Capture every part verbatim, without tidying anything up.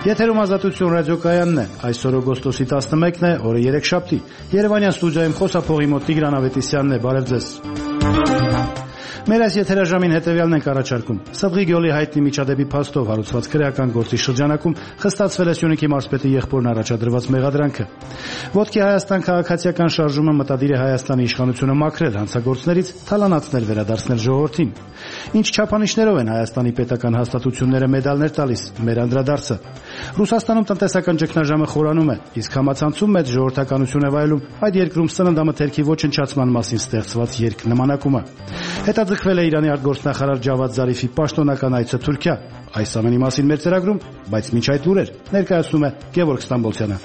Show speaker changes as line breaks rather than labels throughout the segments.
Եթերում Ազատություն ռադիոկայանն է, այսօր օգոստոսի տասնմեկն է, օրը երեքշաբթի, Երևանյան ստուդիայում խոսափողի մոտ Տիգրան Ավետիսյանն է, բարև ձեզ։ Մեր այս եթերաժամին հետևյալն ենք առաջարկում. Սվղի գյուղի հայտնի միջադեպի փաստով հարուցված քրեական գործի շրջանակում խստացվել է Սյունիքի մարզպետի եղբորն առաջադրված մեղադրանքը։ Ոտքի Հայաստան քաղաքացիական շարժումը մտադիր է Հայաստանի իշխանությունը մաքրել հանցագործներից, թալանացնել, վերադարձնել ժողովրդին։ Ինչ չափանիշներով են Հայաստանի պետական հաստատությունները մեդալներ տալիս, մեր անդրադարձը։ Ռուսաստանում տնտեսական ճգնաժամը խորանում է, իսկ համացանցում մեծ ժողովրդականություն է վայելում այդ երկրում սննդամթերքի ոչնչացման մասին ստեղծված երկնմանակումը։ Հետաձգվել է Իրանի արտգործնախարար Ջավադ Զարիֆի պաշտոնական այցը Թուրքիա։ Այս ամենի մասին մեր ծրագրում, բայց մինչ այդ լուրեր ներկայացնում է Գևորգ Ստամբոլցյանը։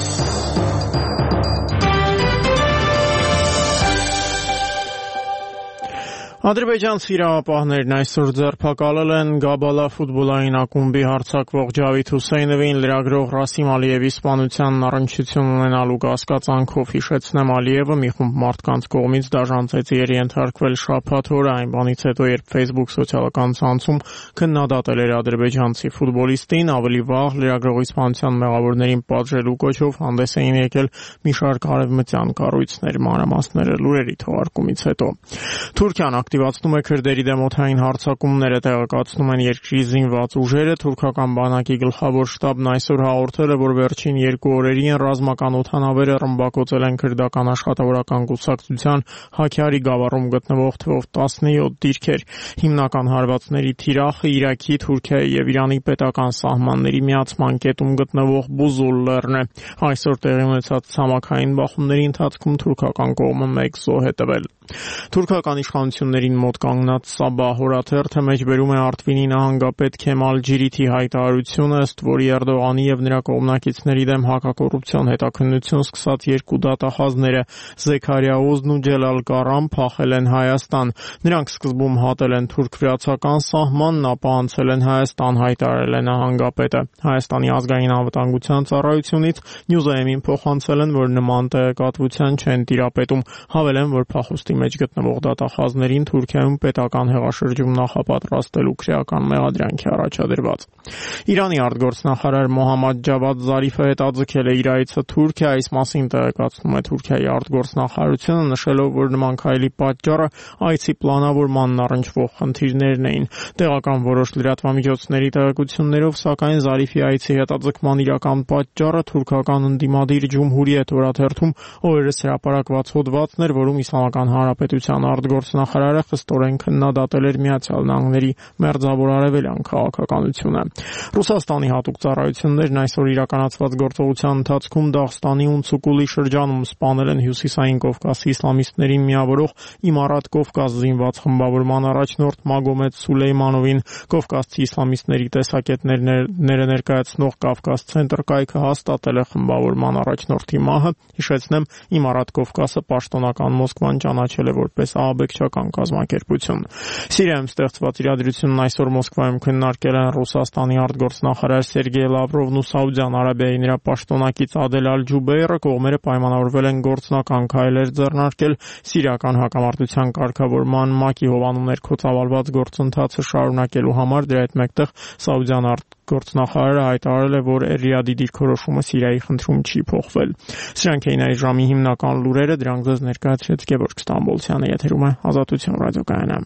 Ադրբեջանցի իրավապահներն այսօր ձերբակալել են Գաբալա ֆուտբոլային ակումբի հարձակվող Ջավիդ Հուսեյնովին լրագրող Ռասիմ Ալիևի սպանությանն առնչություն ունենալու կասկածանքով, հիշեցնեմ, Ալիևը մի խումբ մարդկանց կողմից դաժանցեցի էր ենթարկվել շաբաթ օրը, այն բանից հետո, երբ Facebook սոցիալական ցանցում քննադատել էր ադրբեջանցի ֆուտբոլիստին, ավելի վաղ լրագրողի սպանության մեղավորներին պատժելու կոչով հանդես էին եկել մի շարք արևմտյան կառույցներ, մանրամասները լուրերի թողարկումից հետո։ Թուրքիան ակտիվացնում է քրդերի դեմ օդային հարձակումները, տեղեկացնում են երկրի զինված ուժերը։ Թուրքական բանակի գլխավոր շտաբն այսօր հաղորդել է, որ վերջին երկու օրերին ռազմական օդանավերը ռմբակոծել են քրդական աշխատավորական կուսակցության Հաքյարի գավառում գտնվող թվով տասնյոթ դիրքեր։ Հիմնական հարվածների թիրախը Իրաքի, Թուրքիայի եւ Իրանի պետական սահմանների միացման կետում գտնվող Բուզուլ լեռն է։ Այսօր տեղի ունեցած ցամաքային բախումների ընթացքում թուրքական կողմը մեկ զոհ է տվել։ Թուրքական իշխանություններին մոտ կանգնած Սաբահ օրաթերթը մեջբերում է Արտվինի նահանգապետ Քեմալ Ջիրիթի հայտարարությունը, ըստ որի Էրդողանի եւ նրա կողմնակիցների դեմ հակակոռուպցիոն հետաքննություն սկսած երկու դատախազները Զեքարիա Օզն ու Ջելալ Կարան փախել են Հայաստան։ Նրանք սկզբում հատել են թուրք-վրացական սահմանն, ապա անցել են Հայաստան, հայտարարել է նահանգապետը։ Հայաստանի ազգային անվտանգության ծառայությունից Նյուզայեմին փոխանցել են, որ նման տեղեկատվության չեն տիրապետում, հավելեն, որ փախուստի մեջ գտնվող դատախազներին Թուրքիայում պետական հեղաշրջում նախապատրաստելու քրեական մեղադրանքի առաջադրված։ Իրանի արտգործնախարար Մոհամմադ Ջավադ Զարիֆը հետաձգել է իր այցը Թուրքիա, այս մասին տեղեկացնում է Թուրքիայի արտգործնախարարությունը, նշելով, որ նման քայլի պատճառը այցի պլանավորմանն առնչվող խնդիրներն էին։ Տեղական որոշ լրատվամիջոցների տեղեկություններով, սակայն Զարիֆի այցի հետաձգման իրական պատճառը թուրքական ընդդիմադիր Ջումհուրիետ օրաթերթում օրերս հրապարակված հոդվածն էր, որում Իսլամական Հանրապետության արտգործնախարարը խստորեն քննադատել էր Միացյալ Նահանգների մերձավոր արևելյան քաղաքականությունը։ Ռուսաստանի հատուկ ծառայություններն այսօր իրականացված գործողության ընթացքում Դաղստանի Ունցուկուլի շրջանում սպանել են Հյուսիսային Կովկասի իսլամիստներին միավորող Իմարատ Կովկաս զինված խմբավորման առաջնորդ Մագոմեդ Սուլեյմանովին։ Կովկասցի իսլամիստների տեսակետները ներկայացնող Կավկաս ցենտր կայքը հաստատել է խմբավորման առաջնորդի մահը։ Հիշեցնեմ, Իմարատ Կովկասը պաշտոնական Մոսկվան ճանաչել է որպես ահաբեկչական կազմակերպություն։ Սիրիայում ստեղծված իրադրությունն այսօր Մոսկվայում քննարկել են Ռուսաստանի արտգործնախարար Սերգեյ Լավրովն ու Սաուդյան Արաբիայի նրա պաշտոնակից Ադել Ալ-Ջուբեյրը։ Կողմերը պայմանավորվել են գործնական քայլեր ձեռնարկել սիրիական հակամարտության կարգավորման ՄԱԿ-ի հովանու ներքո ծավալված գործընթացը շարունակելու համար։ Դրա հետ մեկտեղ Սաուդյան արտգործնախարարը հայտարարել է, որ Ռիադի դիրքորոշումը Սիրիայի խնդրում չի փոխվել։ Սրանք էին այս ժամի հիմնական լուրերը, դրանք ձեզ ներկայացրեց Գևորգ Ստամբոլցյանը, եթերում է Ազատություն ռադիոկայանը։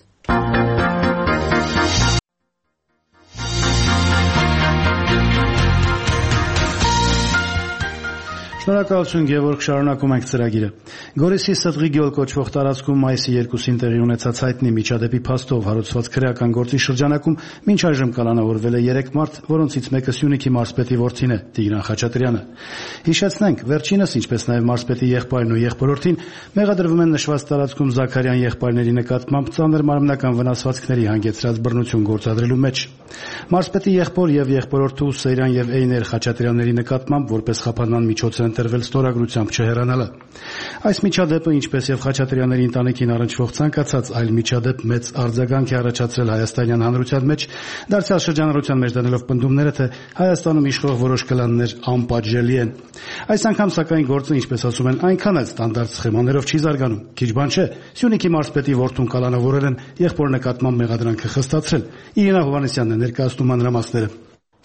Շնորհակալություն Գևորգ, շարունակում ենք ծրագիրը։ Գորիսի Սվղի գյուղ կոչվող տարածքում մայիսի երկուսին տեղի ունեցած հայտնի միջադեպի փաստով հարուցված քրեական գործի շրջանակում մինչ այժմ կալանավորվել է երեք մարդ, որոնցից մեկը Սյունիքի մարզպետի որդին է, Տիգրան Խաչատրյանը։ Հիշեցնենք, վերջինս, ինչպես նաև մարզպետի եղբայրն ու եղբորորդին մեղադրվում են նշված տարածքում Զաքարյան եղբայրների նկատմամբ ծանր մարմնական վնասվածքների հանգեցրած բռնություն գործադրելու մեջ։ Մարզպետի եղբոր եւ եղբորորդու Սեյրան եւ Էյներ Խաչատրյանների նկատմամբ որպես խափանման միջոց է ընտրվել ստորագրությամբ չհեռանալը։ Այս միջադեպը, ինչպես եւ Խաչատրյանների ընտանիքին առնչվող ցանկացած այլ միջադեպ, մեծ արձագանք է առաջացրել հայաստանյան հանրության մեջ, դարձյալ շրջանառության մեջ դնելով պնդումները, թե Հայաստանում իշխող որոշ կլաններ անպատժելի են։ Այս անգամ սակայն գործը, ինչպես ասում են, այնքան էլ ստանդարտ սխեմաներով չի զարգանում։ Քիչ բան չէ, Սյունիքի մարզպետի որդուն կալանավորել են, եղբոր նկատմամբ մեղադրանքը խստացրել։ Իրինա Հովհաննիսյանն է ներկայացնում մանրամասները։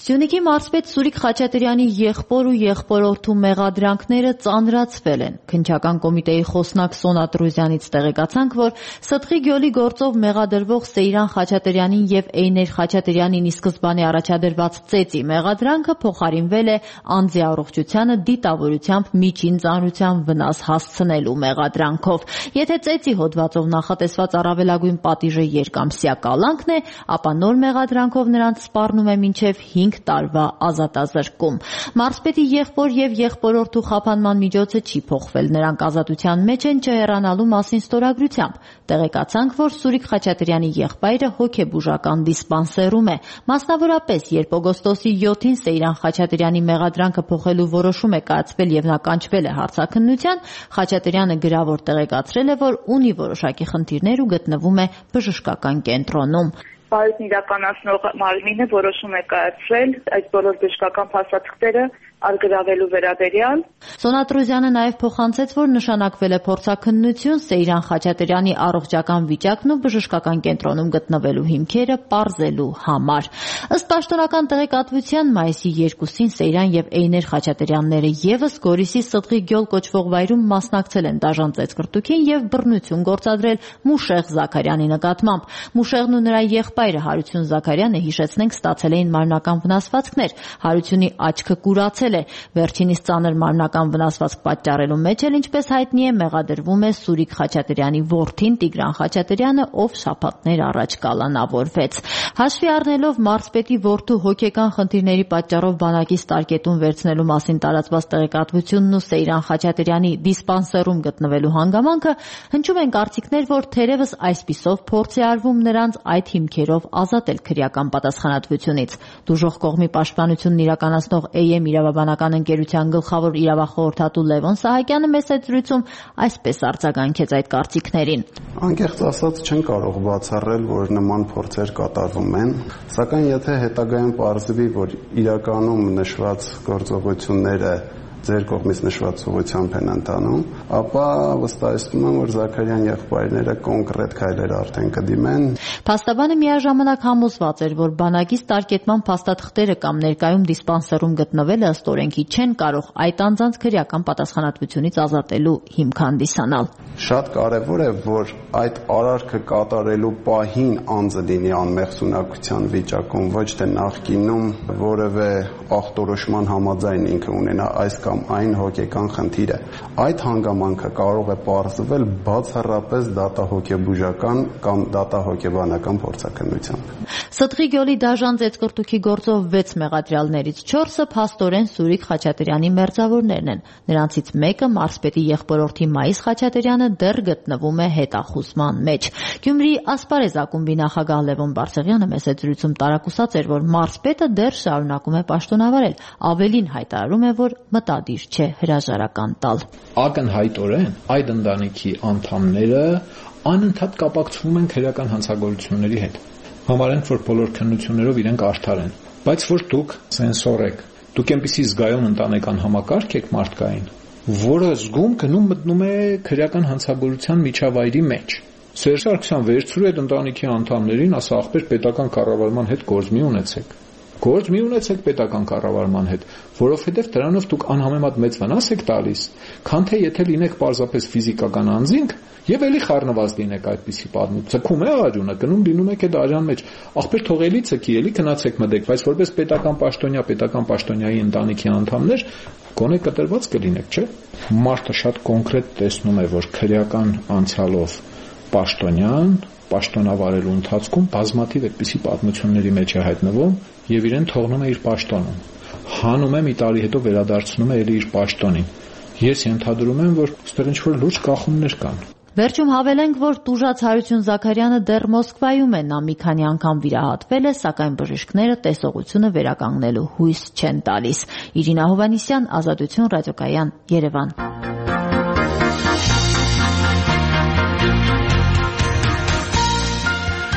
Սյունիքի մարզպետ Սուրիկ Խաչատրյանի եղբոր ու եղբորորդու մեղադրանքները ծանրացվել են։ Քննչական կոմիտեի խոսնակ Սոնա Տրուզյանից տեղեկացանք, որ Սդղի գյուղի գործով մեղադրվող Սեյրան Խաչատրյանին եւ Էյներ Խաչատրյանին ի սկզբանե առաջադրված ծեծի մեղադրանքը փոխարինվել է անձի առողջությանը դիտավորությամբ միջին ծանրության վնաս հասցնելու մեղադրանքով։ Եթե ծեծի հոդվածով նախատեսված առավելագույն պատիժը երկամսյա կալանքն է, ապա նոր մեղադրանքով նրանց սպառնում է մինչև հինգ տարվա ազատազրկում։ Մարզպետի եղբոր եւ եղբորորդու խափանման միջոցը չի փոխվել, նրանք ազատության մեջ են չհեռանալու մասին ստորագրությամբ։ Տեղեկացանք, որ Սուրիկ Խաչատրյանի եղբայրը հոգեբուժական դիսպանսերում է։ Մասնավորապես, երբ օգոստոսի յոթին Սեյրան Խաչատրյանի մեղադրանքը փոխելու որոշում է կայացվել եւ նա կանչվել է հարցաքննության, Խաչատրյանը գրավոր տեղեկացրել է, որ ունի որոշակի խնդիրներ ու գտնվում է բժշկական կենտրոնում։
Պարույտն իրականացնող մարմինը որոշում է կայացրել այդ բոլոր բժշկական փաստաթղթերը արգրավելու վերաբերյալ։
Սոնա Տրուզյանը նաև փոխանցեց, որ նշանակվել է փորձաքննություն Սեյրան Խաչատրյանի առողջական վիճակն ու բժշկական կենտրոնում գտնվելու հիմքերը պարզելու համար։ Ըստ պաշտոնական տեղեկատվության, մայիսի երկուսին Սեյրան եւ Էյներ Խաչատրյանները եւս Գորիսի Սդղի գյուղ կոչվող վայրում մասնակցել են դաժան ծեծկրտուքին եւ բռնություն գործադրել Մուշեղ Զաքարյանի նկատմամբ։ Մուշեղն ու նրա եղբայրը Հարություն Զաքարյանը, հիշեցնենք, ստացել էին մարմնական վնասվածքներ։ Հարությունի աչքը կուրացել է։ Վերջինիս ծանր մարմնական վնասվածք պատճառելու մեջ էլ, ինչպես հայտնի է, մեղադրվում է Սուրիկ Խաչատրյանի որդին Տիգրան Խաչատրյանը, ով շաբաթներ առաջ կալանավորվեց։ Հաշվի առնելով մարզպետի որդու հոգեկան խնդիրների պատճառով բանակից տարկետում վերցնելու մասին տարածված տեղեկատվությունն ու Սեյրան Խաչատրյանի դիսպանսերում գտնվելու հանգամանքը, հնչում են կարծիքներ, որ թերևս այսպիսով փորձ է արվում նրանց այդ հիմքերով ազատել քրեական պատասխանատվությունից։ Դուժող կողմի պաշտպանությունն իրականացնող Էյ Էմ իրավաբանական ընկերության գլխավոր իրավախորհրդատու Լևոն Սահակյանը մեծ զրույցում այսպես արձագանքեց այդ կարծիքներին։
Անկեղծ ասած, չեն կարող բացառել, որ նման փորձեր կատարվում են, սակայն եթե հետագայում պարզվի, որ իրականում նշված գործողությունները ձեր կողմից նշված ուղղությամբ են ընթանում, ապա վստահեցնում եմ, որ Զաքարյան եղբայրները կոնկրետ քայլեր արդեն կդիմեն։
Փաստաբանը միաժամանակ համոզված էր, որ բանակից տարկետման փաստաթղթերը կամ ներկայում դիսպանսերում գտնվելը ըստ օրենքի չեն կարող այդ անձանց քրեական պատասխանատվությունից ազատելու հիմք հանդիսանալ։
Շատ կարևոր է, որ այդ արարքը կատարելու պահին անձը լինի անմեղսունակության վիճակում, ոչ թե նախկինում որևէ ախտորոշման համաձայն ինքը ունենա այս կամ այն հոգեկան խնդիրը։ Այդ հանգամանքը կարող է պարզվել բացառապես դատահոգեբուժական կամ դատահոգեբանական փորձաքննությամբ։
Սդղի գյուղի դաժան ծեծկրտուքի գործով վեց մեղադրյալներից չորսը փաստորեն Սուրիկ Խաչատրյանի մերձավորներն են։ Նրանցից մեկը մարզպետի եղբորորդի Մայիս Խաչատրյանը դեռ գտնվում է հետախուզման մեջ։ Գյումրիի Ասպարեզ ակումբի նախագահ Լևոն Բարսեղյանը մեծ զրույցում տարակուսած էր, որ մարզպետը դեռ շարունակում է պաշտոնավարել, ավելին հայտարարում է, որ մտադիր չէ հրաժարական տալ։
Ակնհայտորեն այդ ընտանիքի անդամները անընդհատ կապակցվում են քրեական հանցագործությունների հետ։ Համարենք, որ բոլոր քննություններով իրենք արդար են, բայց որ դուք սենսոր եք, դուք այնպիսի զգայուն ընտանեկան համակարգ եք մարդկային, որը զգում գնում մտնում է քրեական հանցագործության միջավայրի մեջ։ Սերժ Սարգսյան վերցրու այդ ընտանիքի անդամներին, ասա ախպեր պետական կառավարման հետ գործ մի ունեցեք։ Գործ մի ունեցեք պետական կառավարման հետ, որովհետև դրանով դուք անհամեմատ մեծ վնաս եք տալիս, քան թե եթե լինեք պարզապես ֆիզիկական անձինք եւ էլի խառնված լինեք այդպիսի պատմում։ Ցկում է աջունը, գնում լինում եք այդ արյան մեջ։ Ախպեր թող էլի ցկի, էլի գնացեք մտեք, բայց որպես պետական պաշտոնյա, պետական պաշտոնյայի ընտանիքի անդամներ գոնե կտրված կլինեք, չէ՞։ Մարդը շատ կոնկրետ տեսնում է, որ քրեական անցյալով պաշտոնյան պաշտոնավարելու ընթացքում բազմաթիվ այդպիսի պատմությունների մեջ է հայտնվում եւ իրեն թողնում է իր պաշտոնում։ Հանում է մի տարի հետո վերադարձնում է էլի իր պաշտոնին։ Ես ենթադրում եմ, որ այստեղ ինչ-որ լուրջ կախումներ կան։
Վերջում հավելենք, որ տուժած Հարություն Զաքարյանը դեռ Մոսկվայում է, նա մի քանի անգամ վիրահատվել է, սակայն բժիշկները տեսողությունը վերականգնելու հույս չեն տալիս։ Իրինա Հովհաննիսյան, Ազատություն, ռադիոկայան, Երևան։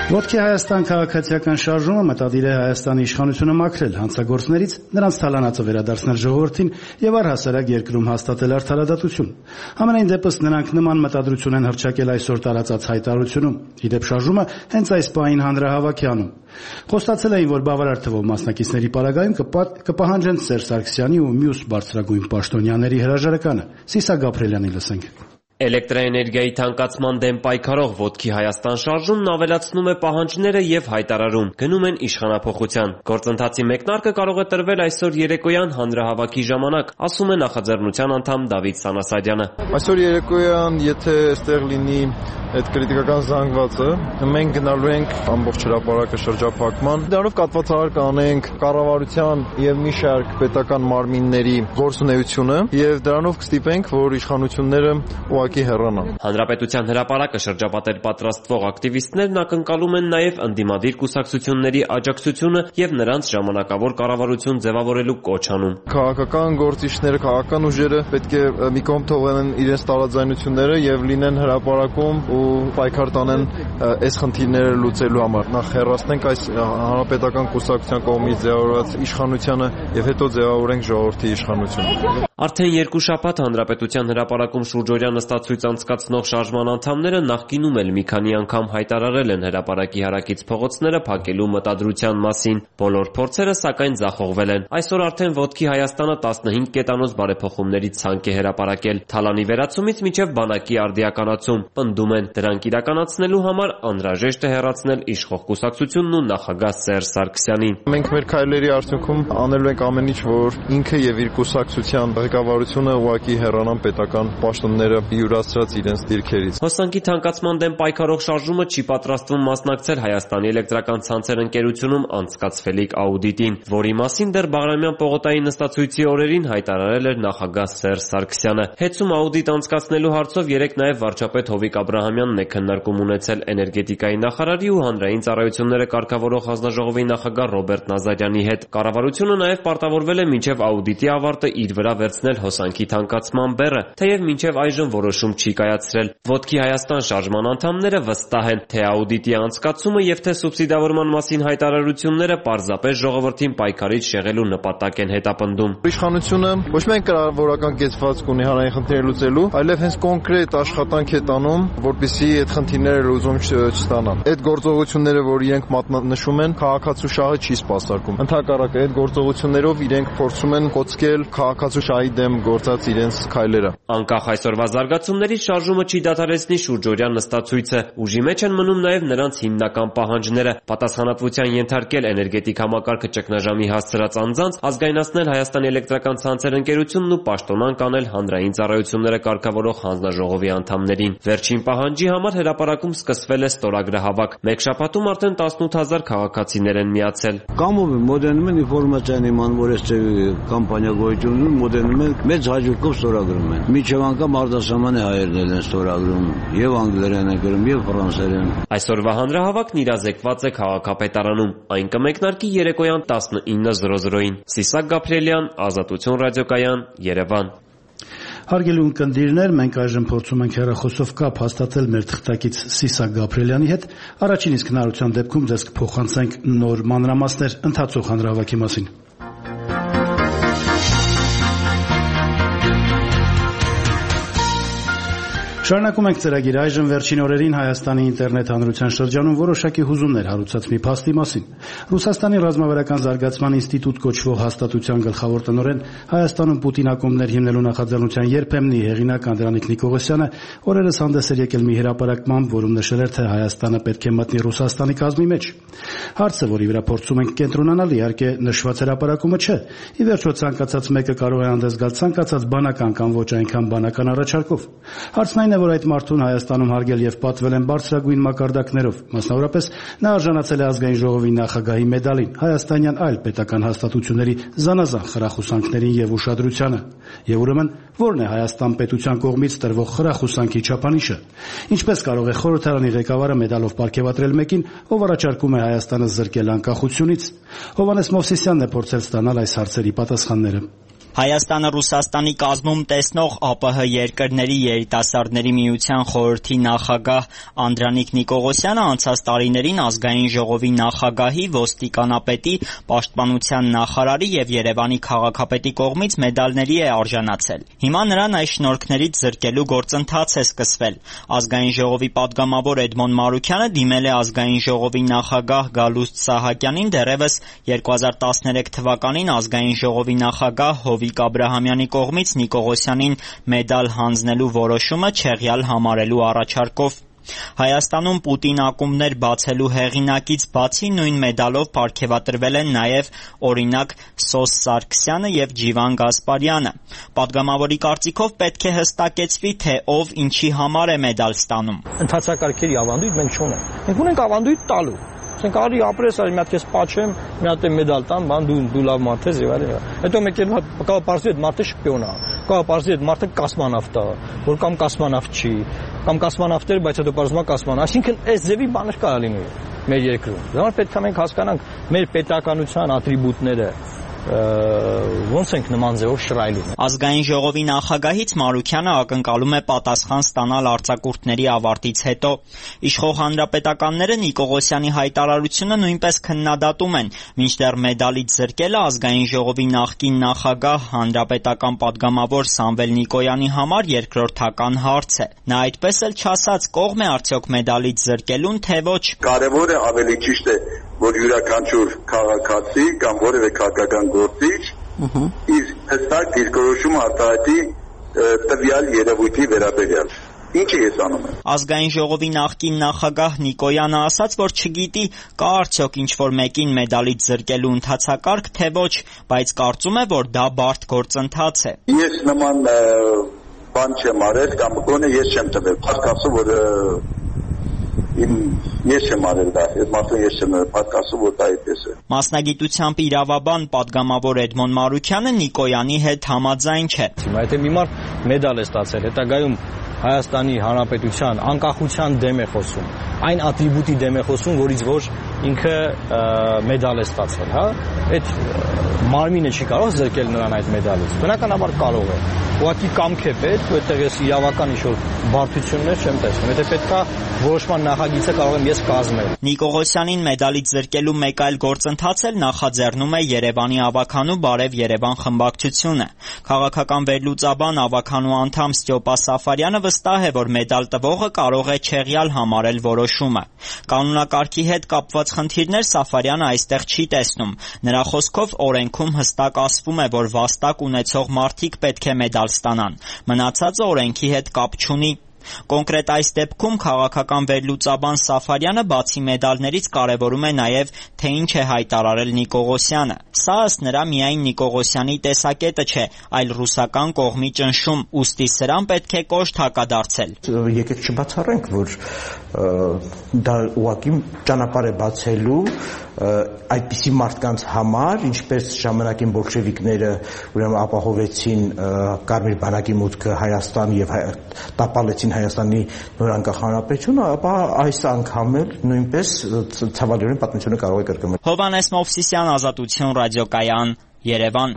Ոտքի Հայաստան քաղաքացիական շարժումը մտադիր է Հայաստանի իշխանությունը մաքրել հանցագործներից, նրանց թալանածը վերադարձնել ժողովրդին եւ առհասարակ երկրում հաստատել արդարադատություն։ Համենայն դեպս նրանք նման մտադրություն են հռչակել այսօր տարածած հայտարարությունում։ Իդեպ շարժումը հենց այս պահին հանրահավաք է անում։ Խոստացել էին, որ բավարար թվով մասնակիցների պարագայում կպահանջեն Սերժ Սարգսյանի ու մյուս բարձրագույն պաշտոնյաների հրաժարականը։ Սիսա Գաբրելյանի լսենք։
Էլեկտրաէներգիայի թանկացման դեմ պայքարող Ոտքի Հայաստան շարժումն ավելացնում է պահանջները եւ հայտարարում, գնում են իշխանափոխության։ Գործընթացի մեկնարկը կարող է տրվել այսօր երեկոյան հանրահավաքի ժամանակ, ասում է նախաձեռնության անդամ Դավիթ Սանասարյանը։
Այսօր երեկոյան, եթե այստեղ լինի այդ քրիտիկական զանգվածը, մենք գնալու ենք ամբողջ հրապարակը շրջափակման։ Դրանով կատվածահար կանենք կառավարության եւ մի շարք պետական մարմինների գործունեությունը եւ դրանով կստիպենք, որ իշխանությունները ուղղակի հեռանան։
Հանրապետության հրապարակը շրջապատել պատրաստվող ակտիվիստներն ակնկալում են նաև ընդդիմադիր կուսակցությունների աջակցությունը եւ նրանց ժամանակավոր կառավարություն ձևավորելու կոչ անում։
Քաղաքական գործիչները, քաղաքական ուժերը պետք է մի կողմ թողեն իրենց տարաձայնությունները եւ լինեն հրապարակում ու պայքար տանեն այս խնդիրները լուծելու համար։ Նախ հեռացնենք այս հանրապետական կուսակցության կողմից ձևավորված իշխանությունը եւ հետո ձևավորենք ժողովրդի իշխանությունը։
Արդեն երկու շաբաթ հանրապետության հրապարակում շուրջօրյա նստածույց անցկացնող շարժման անդամները նախկինում էլ մի քանի անգամ հայտարարել են հրապարակի հարակից փողոցները փակելու մտադրության մասին։ Բոլոր փորձերը սակայն ձախողվել են։ Այսօր արդեն Ոտքի Հայաստանը տասնհինգ կետանոց բարեփոխումների ցանկ է հրապարակել։ Թալանի վերացումից մինչև բանակի արդիականացում։ Պնդում են, դրանք իրականացնելու համար անհրաժեշտ է հեռացնել իշխող կուսակցությունն ու նախագահ Սերժ Սարգսյանին։
Մենք մեր քայլերի արդյունքում անելու ենք ամեն ինչ, որ ինքը եւ իր կուսակցության ղեկավարությունը ուղղակի հեռանան պետական պաշտոնները յուրացրած իրենց դիրքերից։
Հոսանքի թանկացման դեմ պայքարող շարժումը չի պատրաստվում մասնակցել Հայաստանի էլեկտրական ցանցեր ընկերությունում անցկացվելիք աուդիտին, որի մասին դեռ Բաղրամյան պողոտայի նստածույցի օրերին հայտարարել էր նախագահ Սերժ Սարգսյանը։ Հետում աուդիտ անցկացնելու հարցով երեկ նաև վարչապետ Հովիկ Աբրահամյանն է քննարկում ունեցել էներգետիկայի նախարարի ու հանրային ծառայությունները կարգավորող հանձնաժողովի նախագահ Ռոբերտ Նազարյանի հետ։ Կառավարությունը նաև պարտավորվել է մինչև աուդիտի ավարտը իր վրա վերցնել հոսանքի թանկացման բեռը, թեև մինչև այժմ որոշում չի կայացրել։ Ոտքի Հայաստան շարժման անդամները վստահ են, թե աուդիտի անցկացումը եւ թե սուբսիդավորման մասին հայտարարությունները պարզապես ժողովրդին պայքարից շեղելու նպատակ են հետապնդում։
Իշխանությունը ոչ միայն կառավարական կեցվածք ունի հանրային խնդիրները լուծելու, այլև հենց կոնկրետ աշխատանք է տանում, որպեսզի այդ խնդիրները լուծում չստանան։ Այդ գործողությունները, որ իրենք մատնանշում են, քաղաքացու շահը չի սպասարկում։ Ընդհակառակը, այդ գործողություններով իրենք փորձում են կոծկել քաղաքացու շահի դեմ գործած իրենց քայլերը։
Անկախ այսօրվա զարգացումների շարժումը չի դադարեցնի շուրջօրյա նստածույցը։ Ուժի մեջ են մնում նաև նրանց հիմնական պահանջները՝ պատասխանատվության ենթարկել էներգետիկ համակարգը ճգնաժամի հասցրած անձանց, ազգայնացնել Հայաստանի էլեկտրական ցանցեր ընկերությունն ու պաշտոնանկ անել հանրային ծառայությունները կարգավորող հանձնաժողովի անդամներին։ Վերջին պահանջի համար հրապարակում սկսվել է ստորագրահավաք։ Մեկ շաբաթում արդեն տասնութ հազար քաղաքացիներ են միացել։
Կամով մոդերնում են ինֆորմացիան իման, որ այս կամպանիա գոյություն ունի, մոդերնում են մեծ հաջողությամբ ստորագրում են։ Միջև անգամ արտասահմանի հայերն են ստորագրում, եւ անգլերեն են գրում, եւ ֆրանսերեն։
Այսօրվա հանրահավաքն իրազեկված է քաղաքապետարանում։ Այն կմեկնարկի երեկոյան տասնինը զրո զրոին։ Սիսակ Գաբրելյան, Ազատություն ռադիոկայան, Երևան։
Հարգելի ունկնդիրներ, մենք այժմ փորձում ենք հեռախոսով կապ հաստատել մեր թղթակից Սիսակ Գաբրելյանի հետ։ Առաջին իսկ հնարավորության դեպքում ձեզ կփոխանցենք նոր մանրամասներ ընթացող հանրահավաքի մասին։ Շարունակում ենք ծրագիրը։ Այժմ վերջին օրերին Հայաստանի ինտերնետ հանրության շրջանում որոշակի հուզումներ հարուցած մի փաստի մասին։ Ռուսաստանի ռազմավարական զարգացման ինստիտուտ կոչվող հաստատության գլխավոր տնօրեն, Հայաստանում Պուտին ակումբներ հիմնելու նախաձեռնության երբեմնի հեղինակ Անդրանիկ Նիկողոսյանը օրերս հանդես էր եկել մի հրապարակմամբ, որում նշել էր, թե Հայաստանը պետք է մտնի Ռուսաստանի կազմի մեջ։ Հարցը, որի վրա փորձում ենք կենտրոնանալ, իհարկե նշված հրապարակումը չէ։ Ի վերջո ցանկացած մեկը կարող է հանդես գալ ցանկացած բանական կամ ոչ այնքան բանական առաջարկով։ Հարցն այն է, որ այդ մարդուն Հայաստանում հարգել եւ պատվել են բարձրագույն մակարդակներով։ Մասնավորապես նա արժանացել է ազգային ժողովի նախագահի մեդալին, հայաստանյան այլ պետական հաստատությունների զանազան խրախուսանքներին եւ ուշադրությանը։ Եվ ուրեմն ո՞րն է Հայաստան պետության կողմից տրվող խրախուսանքի չափանիշը։ Ինչպես կարող է խորհրդարանի ղեկավարը մեդալով պարգևատրել մեկին, ով առաջարկում է Հայաստանը զրկել անկախությունից։ Հովհաննես Մովսիսյանն է փորձել ստանալ այս հարցերի պատասխանները։
Հայաստանը Ռուսաստանի կազմում տեսնող ԱՊՀ երկրների երիտասարդների միության խորհրդի նախագահ Անդրանիկ Նիկողոսյանը անցած տարիներին ազգային ժողովի նախագահի, ոստիկանապետի, պաշտպանության նախարարի եւ Երևանի քաղաքապետի կողմից մեդալների է արժանացել։ Հիմա նրան այս շնորհքներից զրկելու գործընթաց է սկսվել։ Ազգային ժողովի պատգամավոր Էդմոն Մարուքյանը դիմել է ազգային ժողովի նախագահ Գալուստ Սահակյանին դեռևս երկու հազար տասներեք թվականին ազգային ժողովի նախագահ Հովիկ Աբրահամյանի կողմից Նիկողոսյանին մեդալ հանձնելու որոշումը չեղյալ համարելու առաջարկով։ Հայաստանում Պուտին ակումբներ բացելու հեղինակից բացի նույն մեդալով պարգևատրվել են նաև օրինակ Սոս Սարգսյանը եւ Ջիվան Գասպարյանը։ Պատգամավորի կարծիքով պետք է հստակեցվի, թե ով ինչի համար է մեդալ ստանում։
Ընթացակարգերի ավանդույթ մենք չունենք։ Մենք ունենք ավանդույթ տալու։ Ասենք արի ապրես, արի մի հատ քեզ պաչեմ, մի հատ մեդալ տամ, բան դու դու լավ մարդ ես եւ այլն։ Հետո մեկ էլ կա պարզի այդ մարդը շպիոն է։ Կա պարզի այդ մարդը կոսմոնավտ է, որ կամ կոսմոնավտ չի, կամ կոսմոնավտ էր, բայց հետո պարզվում է կոսմոն։ Այսինքն այս ձևի բաներ կա լինում մեր երկրում։ Դա պետք է մենք հասկանանք մեր պետականության ատրիբուտները ոնց ենք նման ձևով շռայլում։
Ազգային ժողովի նախագահից Մարուքյանը ակնկալում է պատասխան ստանալ արձակուրդների ավարտից հետո։ Իշխող հանրապետականները Նիկողոսյանի հայտարարությունը նույնպես քննադատում են, մինչդեռ մեդալից զրկելը ազգային ժողովի նախկին նախագահ հանրապետական պատգամավոր Սամվել Նիկոյանի համար երկրորդական հարց է։ Նա այդպես էլ չասաց կողմ է արդյոք մեդալից զրկելուն, թե ոչ։
Կարևորը ավելի ճիշտ է, որ յուրաքանչյուր քաղաքացի կամ որևէ քաղաքական գործիչ իր հստակ դիրքորոշումը արտահայտի տվյալ երևույթի վերաբերյալ։ Ինչ է ես անում եմ։
Ազգային ժողովի նախկին նախագահ Նիկոյանը ասաց, որ չգիտի կա արդյոք ինչ-որ մեկին մեդալից զրկելու ընթացակարգ, թե ոչ, բայց կարծում է, որ դա բարդ գործընթաց է։
Ես նման բան չեմ արել կամ գոնե ես չեմ տվել, փաստացի որ ես չեմ արել դա, այդ մարդը ես չեմ պատկասում, որ դա այդպես է։
Մասնագիտությամբ իրավաբան պատգամավոր Էդմոն Մարուքյանը Նիկոյանի հետ համաձայն չէ։
Եթե մի մարդ մեդալ է ստացել, հետագայում Հայաստանի Հանրապետության անկախության դեմ է խոսում, այն ատրիբուտի դեմ է խոսում, որից որ ինքը մեդալ է ստացել, հա, այդ մարմինը չի կարող զրկել նրան այդ մեդալից։ Բնականաբար կարող է։ Ուղղակի կամք է պետք, այդտեղ ես իրավական ինչ-որ բարդություններ չեմ տեսնում։ Եթե պետքա որոշման նախագիծը կարող եմ ես կազմել։
Նիկողոսյանին մեդալից զրկելու մեկ այլ գործընթաց էլ նախաձեռնում է Երևանի ավականու Բարև Երևան խմբակցությունը։ Քաղաքական վերլուծաբան ավականու անդամ Ստյոպա Սաֆարյանը վստահ է, որ մեդալ տվողը կարող է չեղյալ համարել որոշումը։ Կանոնակարգի հետ կապված խնդիրներ Սաֆարյանը այստեղ չի տեսնում։ Նրա խոսքով օրենքում հստակ ասվում է, որ վաստակ ունեցող մարդիկ պետք է մեդալ ստանան։ Մնացածը օրենքի հետ կապ չունի։ Կոնկրետ այս դեպքում քաղաքական վերլուծաբան Սաֆարյանը բացի մեդալներից կարևորում է նաև, թե ինչ է հայտարարել Նիկողոսյանը։ Սա ըստ նրա միայն Նիկողոսյանի տեսակետը չէ, այլ ռուսական կողմի ճնշում, ուստի սրան պետք է կոշտ հակադարձել։
Եկեք չբացառենք, որ դա ուղղակի ճանապարհ է բացելու այդպիսի մարդկանց համար, ինչպես ժամանակին բոլշևիկները ուրեմն ապահովեցին Կարմիր բանակի մուտքը Հայաստան եւ տապալեցին Հայաստանի նոր անկախ հանրապետությունը, ապա այս անգամ էլ նույնպես ցավալիորեն պատմությունը կարող է կրկնվել։
Հովհաննես Մովսիսյան, Ազատություն ռադիոկայան, Երևան։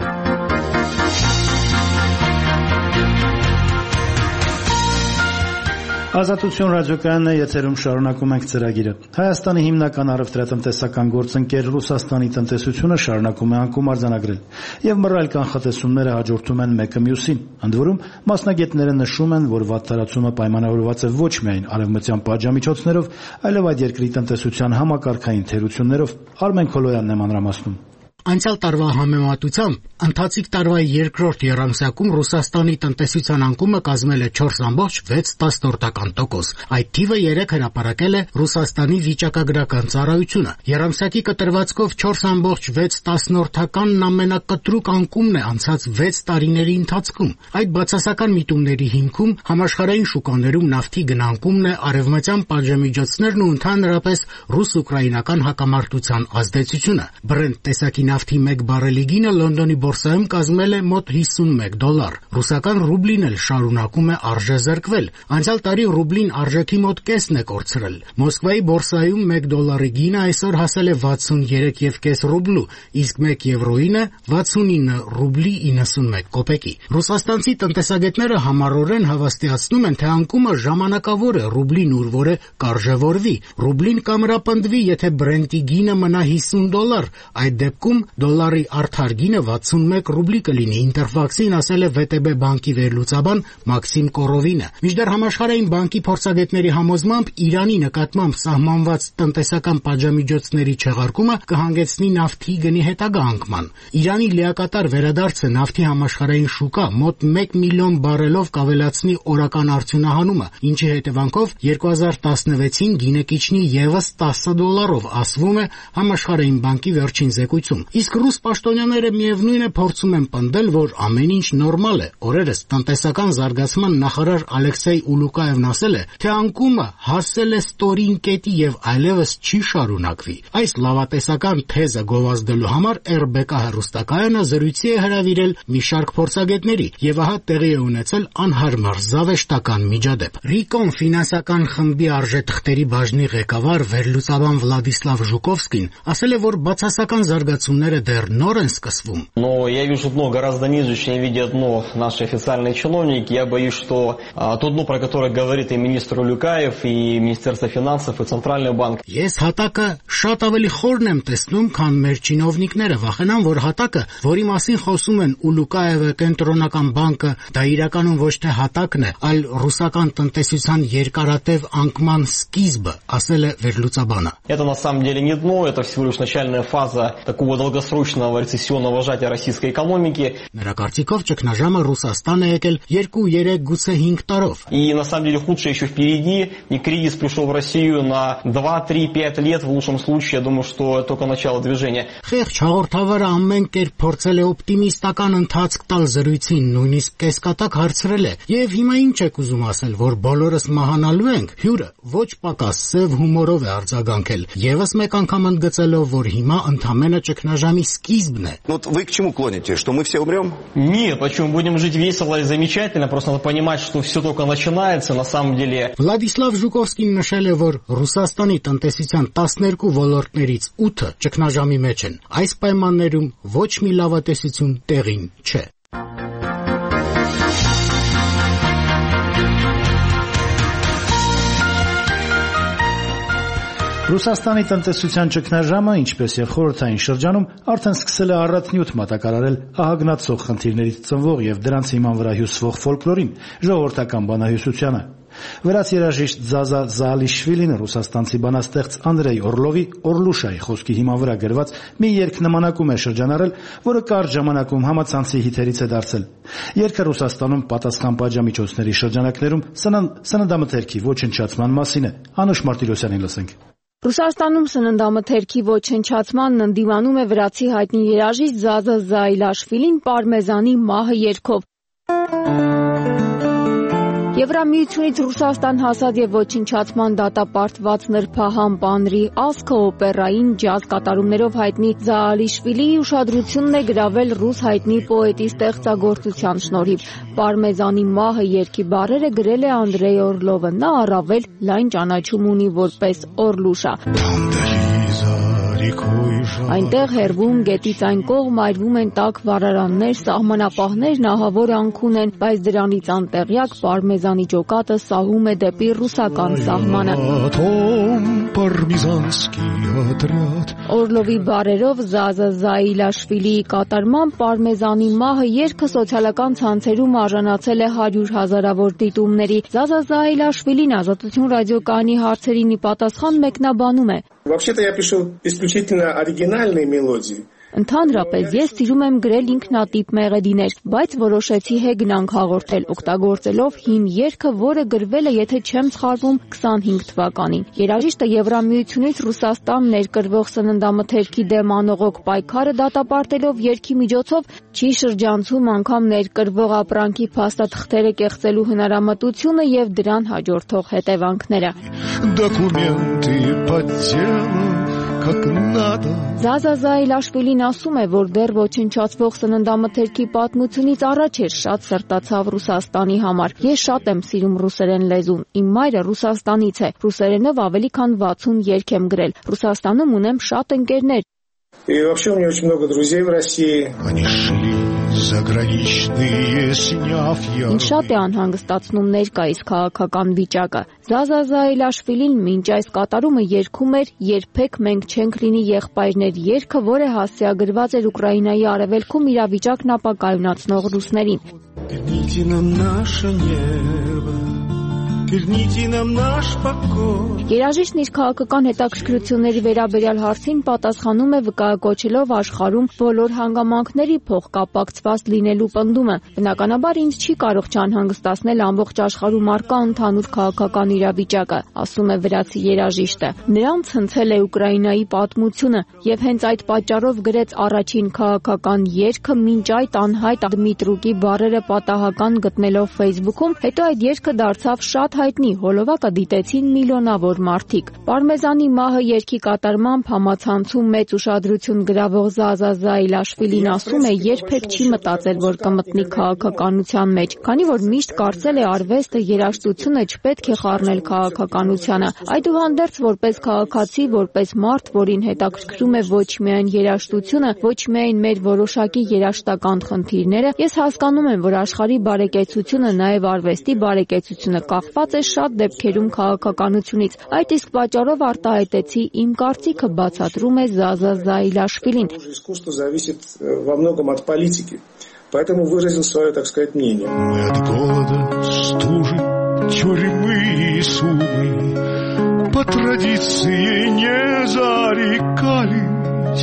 Ազատություն ռադիոկայանն է, եթերում շարունակում ենք ծրագիրը։ Հայաստանի հիմնական առևտրատնտեսական գործընկեր Ռուսաստանի տնտեսությունը շարունակում է անկում արձանագրել, եւ մռայլ կանխատեսումները հաջորդում են մեկը մյուսին։ Ընդ որում, մասնագետները նշում են, որ վատթարացումը պայմանավորված է ոչ միայն արևմտյան պատժամիջոցներով, այլև այդ երկրի տնտեսության համակարգային թերություններով։ Արմեն Քոլոյանն է մանրամասնում։
Անցյալ տարվա համեմատությամբ ընթացիկ տարվա երկրորդ եռամսյակում Ռուսաստանի տնտեսության անկումը կազմել է չորս կόμμα վեց տոկոս։ Այդ թիվը երեք հրապարակել է Ռուսաստանի վիճակագրական ծառայությունը։ Եռամսյակի կտրվածքով չորս կόμма վեց տասնորդականն ամենակտրուկ անկումն է անցած վեց տարիների ընթացքում։ Այդ բացասական միտումների հիմքում համաշխարհային շուկաներում նավթի գնանկումն է, արևմտյան պատժամիջոցներն ու ընդհանրապես ռուս-ուկրաինական հակամարտության ազդեցությունը։ Բրենտ տեսակի նավթի մեկ բարելի գինը Լոնդոնի բորսայում կազմել է մոտ հիսունմեկ դոլար։ Ռուսական ռուբլին էլ շարունակում է արժե զրկվել։ Անցյալ տարի ռուբլին արժեքի մոտ կեսն է կորցրել։ Մոսկվայի բորսայում մեկ դոլարի գինը այսօր հասել է վաթսուներեք եւ կես ռուբլու, իսկ մեկ եվրոինը վաթսունինը ռուբլի իննսունմեկ կոպեկի։ Ռուսաստանցի տնտեսագետները համառորեն հավաստիացնում են, թե անկումը ժամանակավոր է ռուբլին ուրվորե կարժևորվի։ Ռուբլին կամրապնդվի, եթե Brent-ի գինը մնա հիսուն դոլար, այդ դեպքում դոլարի արդար գինը վաթսունմեկ ռուբլի կլինի, Ինտերֆաքսին ասել է վե տե բե բանկի վերլուծաբան Մաքսիմ Կորովինը։ Մինչդեռ Համաշխարհային բանկի փորձագետների համոզմամբ Իրանի նկատմամբ սահմանված տնտեսական պատժամիջոցների չեղարկումը կհանգեցնի նավթի գնի հետագա անկման։ Իրանի լիակատար վերադարձը նավթի համաշխարհային շուկա մոտ մեկ միլիոն բարելով կավելացնի օրական արդյունահանումը, ինչի հետևանքով երկու հազար տասնվեցին գինը կիջնի ևս տասը դոլարով, ասվում է Համաշխարհային բանկի վերջին զեկույցում։ Իսկ ռուս պաշտոնյաները միևնույն է փորձում են պնդել, որ ամեն ինչ նորմալ է։ Օրերս տնտեսական զարգացման նախարար Ալեքսեյ Ուլուկաևն ասել է, թե անկումը հասել է ստորին կետի եւ այլևս չի շարունակվի։ Այս լավատեսական թեզը գովազդելու համար եր բե կա հեռուստակայանը զրույցի է հրավիրել մի շարք փորձագետների, եւ ահա տեղի է ունեցել անհարմար զավեշտական միջադեպ։ Ռիկոն ֆինանսական խմբի արժեթղթերի բաժնի ղեկավար վերլուծաբան Վլադիսլավ Ժուկովսկին ասել է, որ բացասական զարգացումները դեռ նոր են սկսվում։
Но я вижу дно гораздо ниже, чем видят дно наши официальные чиновники. Я боюсь, что а, то дно, про которое говорит и министр Улюкаев, и Министерство финансов, и Центральный банк.
Ես հատակը շատ ավելի խորն եմ տեսնում, քան մեր чиновникները, վախենամ, որ հատակը, որի մասին խոսում են Ուլուկաևը, Կենտրոնական բանկը, դա իրականում ոչ թե հատակն է, այլ ռուսական տնտեսության երկարատև անկման սկիզբը, ասել է վերլուծաբանը։
Это на самом деле не дно, это всего лишь начальная фаза такого долгосрочного рецессионного сжатия российской экономики.
Նրա կարծիքով ճգնաժամը Ռուսաստան է եկել երկու, երեք, գուցե հինգ տարով։
И на самом деле худшее еще впереди. И кризис пришел в Россию на два, три, пять лет в лучшем случае. Я думаю, что только начало движения.
Խեղճ հաղորդավարը ամեն կերպ փորձել է օպտիմիստական ընթացք տալ զրույցին, նույնիսկ կեսկատակ հարցրել է։ Եվ հիմա ինչ եք ուզում ասել, որ բոլորս մահանալու ենք։ Հյուրը ոչ պակաս սև հումորով է արձագանքել, եւս մեկ անգամ ընդգծելով, որ հիմա ընդամենը ճգնաժամի սկիզբն է։
Вот вы к чему клоните, что мы все умрем?
Нет, почему будем жить весело и замечательно, просто надо понимать, что все только начинается, на самом деле.
Վլադիսլավ Ժուկովսկին նշել է, որ Ռուսաստանի տնտեսության տասներկու ոլորտներից ութը ճգնաժամի մեջ են։ Այս պայմաններում ոչ մի լավատեսություն տեղին չէ։
Ռուսաստանի տնտեսության ճգնաժամը, ինչպես եւ խորհրդային շրջանում, արդեն սկսել է առանձնյութ մատակարարել ահագնացող խնդիրներից ծնվող եւ դրանց հիման վրա հյուսվող ֆոլկլորին, ժողովրդական բանահյուսությանը։ Վրաց երաժիշտ Զազա Զալիշվիլին ռուսաստանցի բանաստեղծ Անդրեյ Օրլովի Օրլուշայի խոսքի հիման վրա գրված մի երգ նմանակում է շրջանառել, որը կարճ ժամանակում համացանցի հիթերից է դարձել։ Երգը Ռուսաստանում պատասխան պատժամիջոցների շրջանակներում սննդամթերքի ոչնչացման մասին է։ Անուշ Մարտիրոսյանին լսենք։
Ռուսաստանում սննդամթերքի ոչնչացմանն ընդդիմանում է վրացի հայտնի երաժիշտ Զազա Զայլաշվիլին պարմեզանի մահը երգով։ Եվրամիությունից Ռուսաստան հասած եւ ոչնչացման դատապարտված նրբահամ պանրի ասքը օպերային ջազ կատարումներով հայտնի Զալիշվիլիի ուշադրությունն է գրավել ռուս հայտնի պոետի ստեղծագործության շնորհիվ։ Պարմեզանի մահը երգի բառերը գրել է Անդրեյ Օրլովը, նա առավել լայն ճանաչում ունի որպես Օրլուշա։ Այնտեղ հեռվում գետից այն կողմ այրվում են տաք վառարաններ, սահմանապահներն ահավոր անքուն են, բայց դրանից անտեղյակ պարմեզանի ջոկատը սահում է դեպի ռուսական սահմանը։ Օրլովի բառերով Զազա Զայլաշվիլիի կատարմամբ պարմեզանի մահը երգը սոցիալական ցանցերում արժանացել է հարյուր հազարավոր դիտումների։ Զազա Զայլաշվիլին Ազատություն ռադիոկայանի հարցերին ի պատասխան մեկնաբանում է.
Вообще-то я пишу исключительно оригинальные мелодии.
Ընդհանրապես ես սիրում եմ գրել ինքնատիպ մեղեդիներ, բայց որոշեցի հեգնանք հաղորդել, օգտագործելով հին երգը, որը գրվել է, եթե չեմ սխալվում, քսանհինգ թվականին։ Երաժիշտը Եվրամիությունից Ռուսաստան ներկրվող սննդամթերքի դեմ անողոք պայքարը դատապարտելով երգի միջոցով չի շրջանցում անգամ ներկրվող ապրանքի փաստաթղթերը կեղծելու հնարամտությունը եւ դրան հաջորդող հետևանքները։
как надо.
Զազա Զայլաշվիլին ասում է, որ դեռ ոչնչացվող սննդամթերքի պատմությունից առաջ էր շատ սրտացավ Ռուսաստանի համար։ Ես շատ եմ սիրում ռուսերեն լեզուն։ Իմ մայրը Ռուսաստանից է։ Ռուսերենով ավելի քան վաթսուն երգ եմ գրել։ Ռուսաստանում ունեմ շատ ընկերներ։
И вообще у меня очень много друзей в России.
Они шли заграничные, сняв я.
Ինձ շատ է անհանգստացնում ներկայիս քաղաքական վիճակը։ Զազա Զայլաշվիլին մինչ այս կատարումը երգում էր «Երբեք մենք չենք լինի եղբայրներ» երգը, որը հասցեագրված էր Ուկրաինայի արևելքում իրավիճակն ապակայունացնող ռուսներին։
Верните нам наше небо. Верните нам наш покой.
Երաժիշտն իր քաղաքական հետաքրքրությունների վերաբերյալ հարցին պատասխանում է վկայակոչելով աշխարհում բոլոր հանգամանքների փոխկապակցված լինելու պնդումը։ Բնականաբար ինձ չի կարող չանհանգստացնել ամբողջ աշխարհում առկա ընդհանուր քաղաքական իրավիճակը, ասում է վրացի երաժիշտը։ Նրան ցնցել է Ուկրաինայի պատմությունը եւ հենց այդ պատճառով գրեց առաջին քաղաքական երգը մինչ այդ անհայտ Դմիտրուկի բառերը պատահական գտնելով Facebook-ում, հետո այդ երգը դարձավ շատ հայտնի, հոլովակը դիտեցին միլիոնավոր մարդիկ։ Պարմեզանի մահը երգի կատարմամբ համացանցում մեծ ուշադրություն գրավող Զազա Զայլաշվիլին ասում է, երբեք չի մտածել, որ կմտնի քաղաքականության մեջ, քանի որ միշտ կարծել է արվեստը, երաժշտությունը չպետք է խառնել քաղաքականությանը։ Այդուհանդերձ որպես քաղաքացի, որպես մարդ, որին հետաքրքրում է ոչ միայն երաժշտությունը, ոչ միայն մեր որոշակի երաժշտական խնդիրները, ես հասկանում եմ, որ աշխարհի բարեկեցությունը, նաև արվեստի բարեկեցությունը կախված է շատ դեպքերում քաղաքականությունից։ Այդ իսկ պատճառով արտահայտեցի իմ կարծիքը, բացատրում է Զազա Զայլաշվիլին։
Искусство зависит во многом от политики, поэтому выразил свое, так сказать, мнение.
Мы от голода, стужи, тюрьмы и сумы по традиции не зарекались.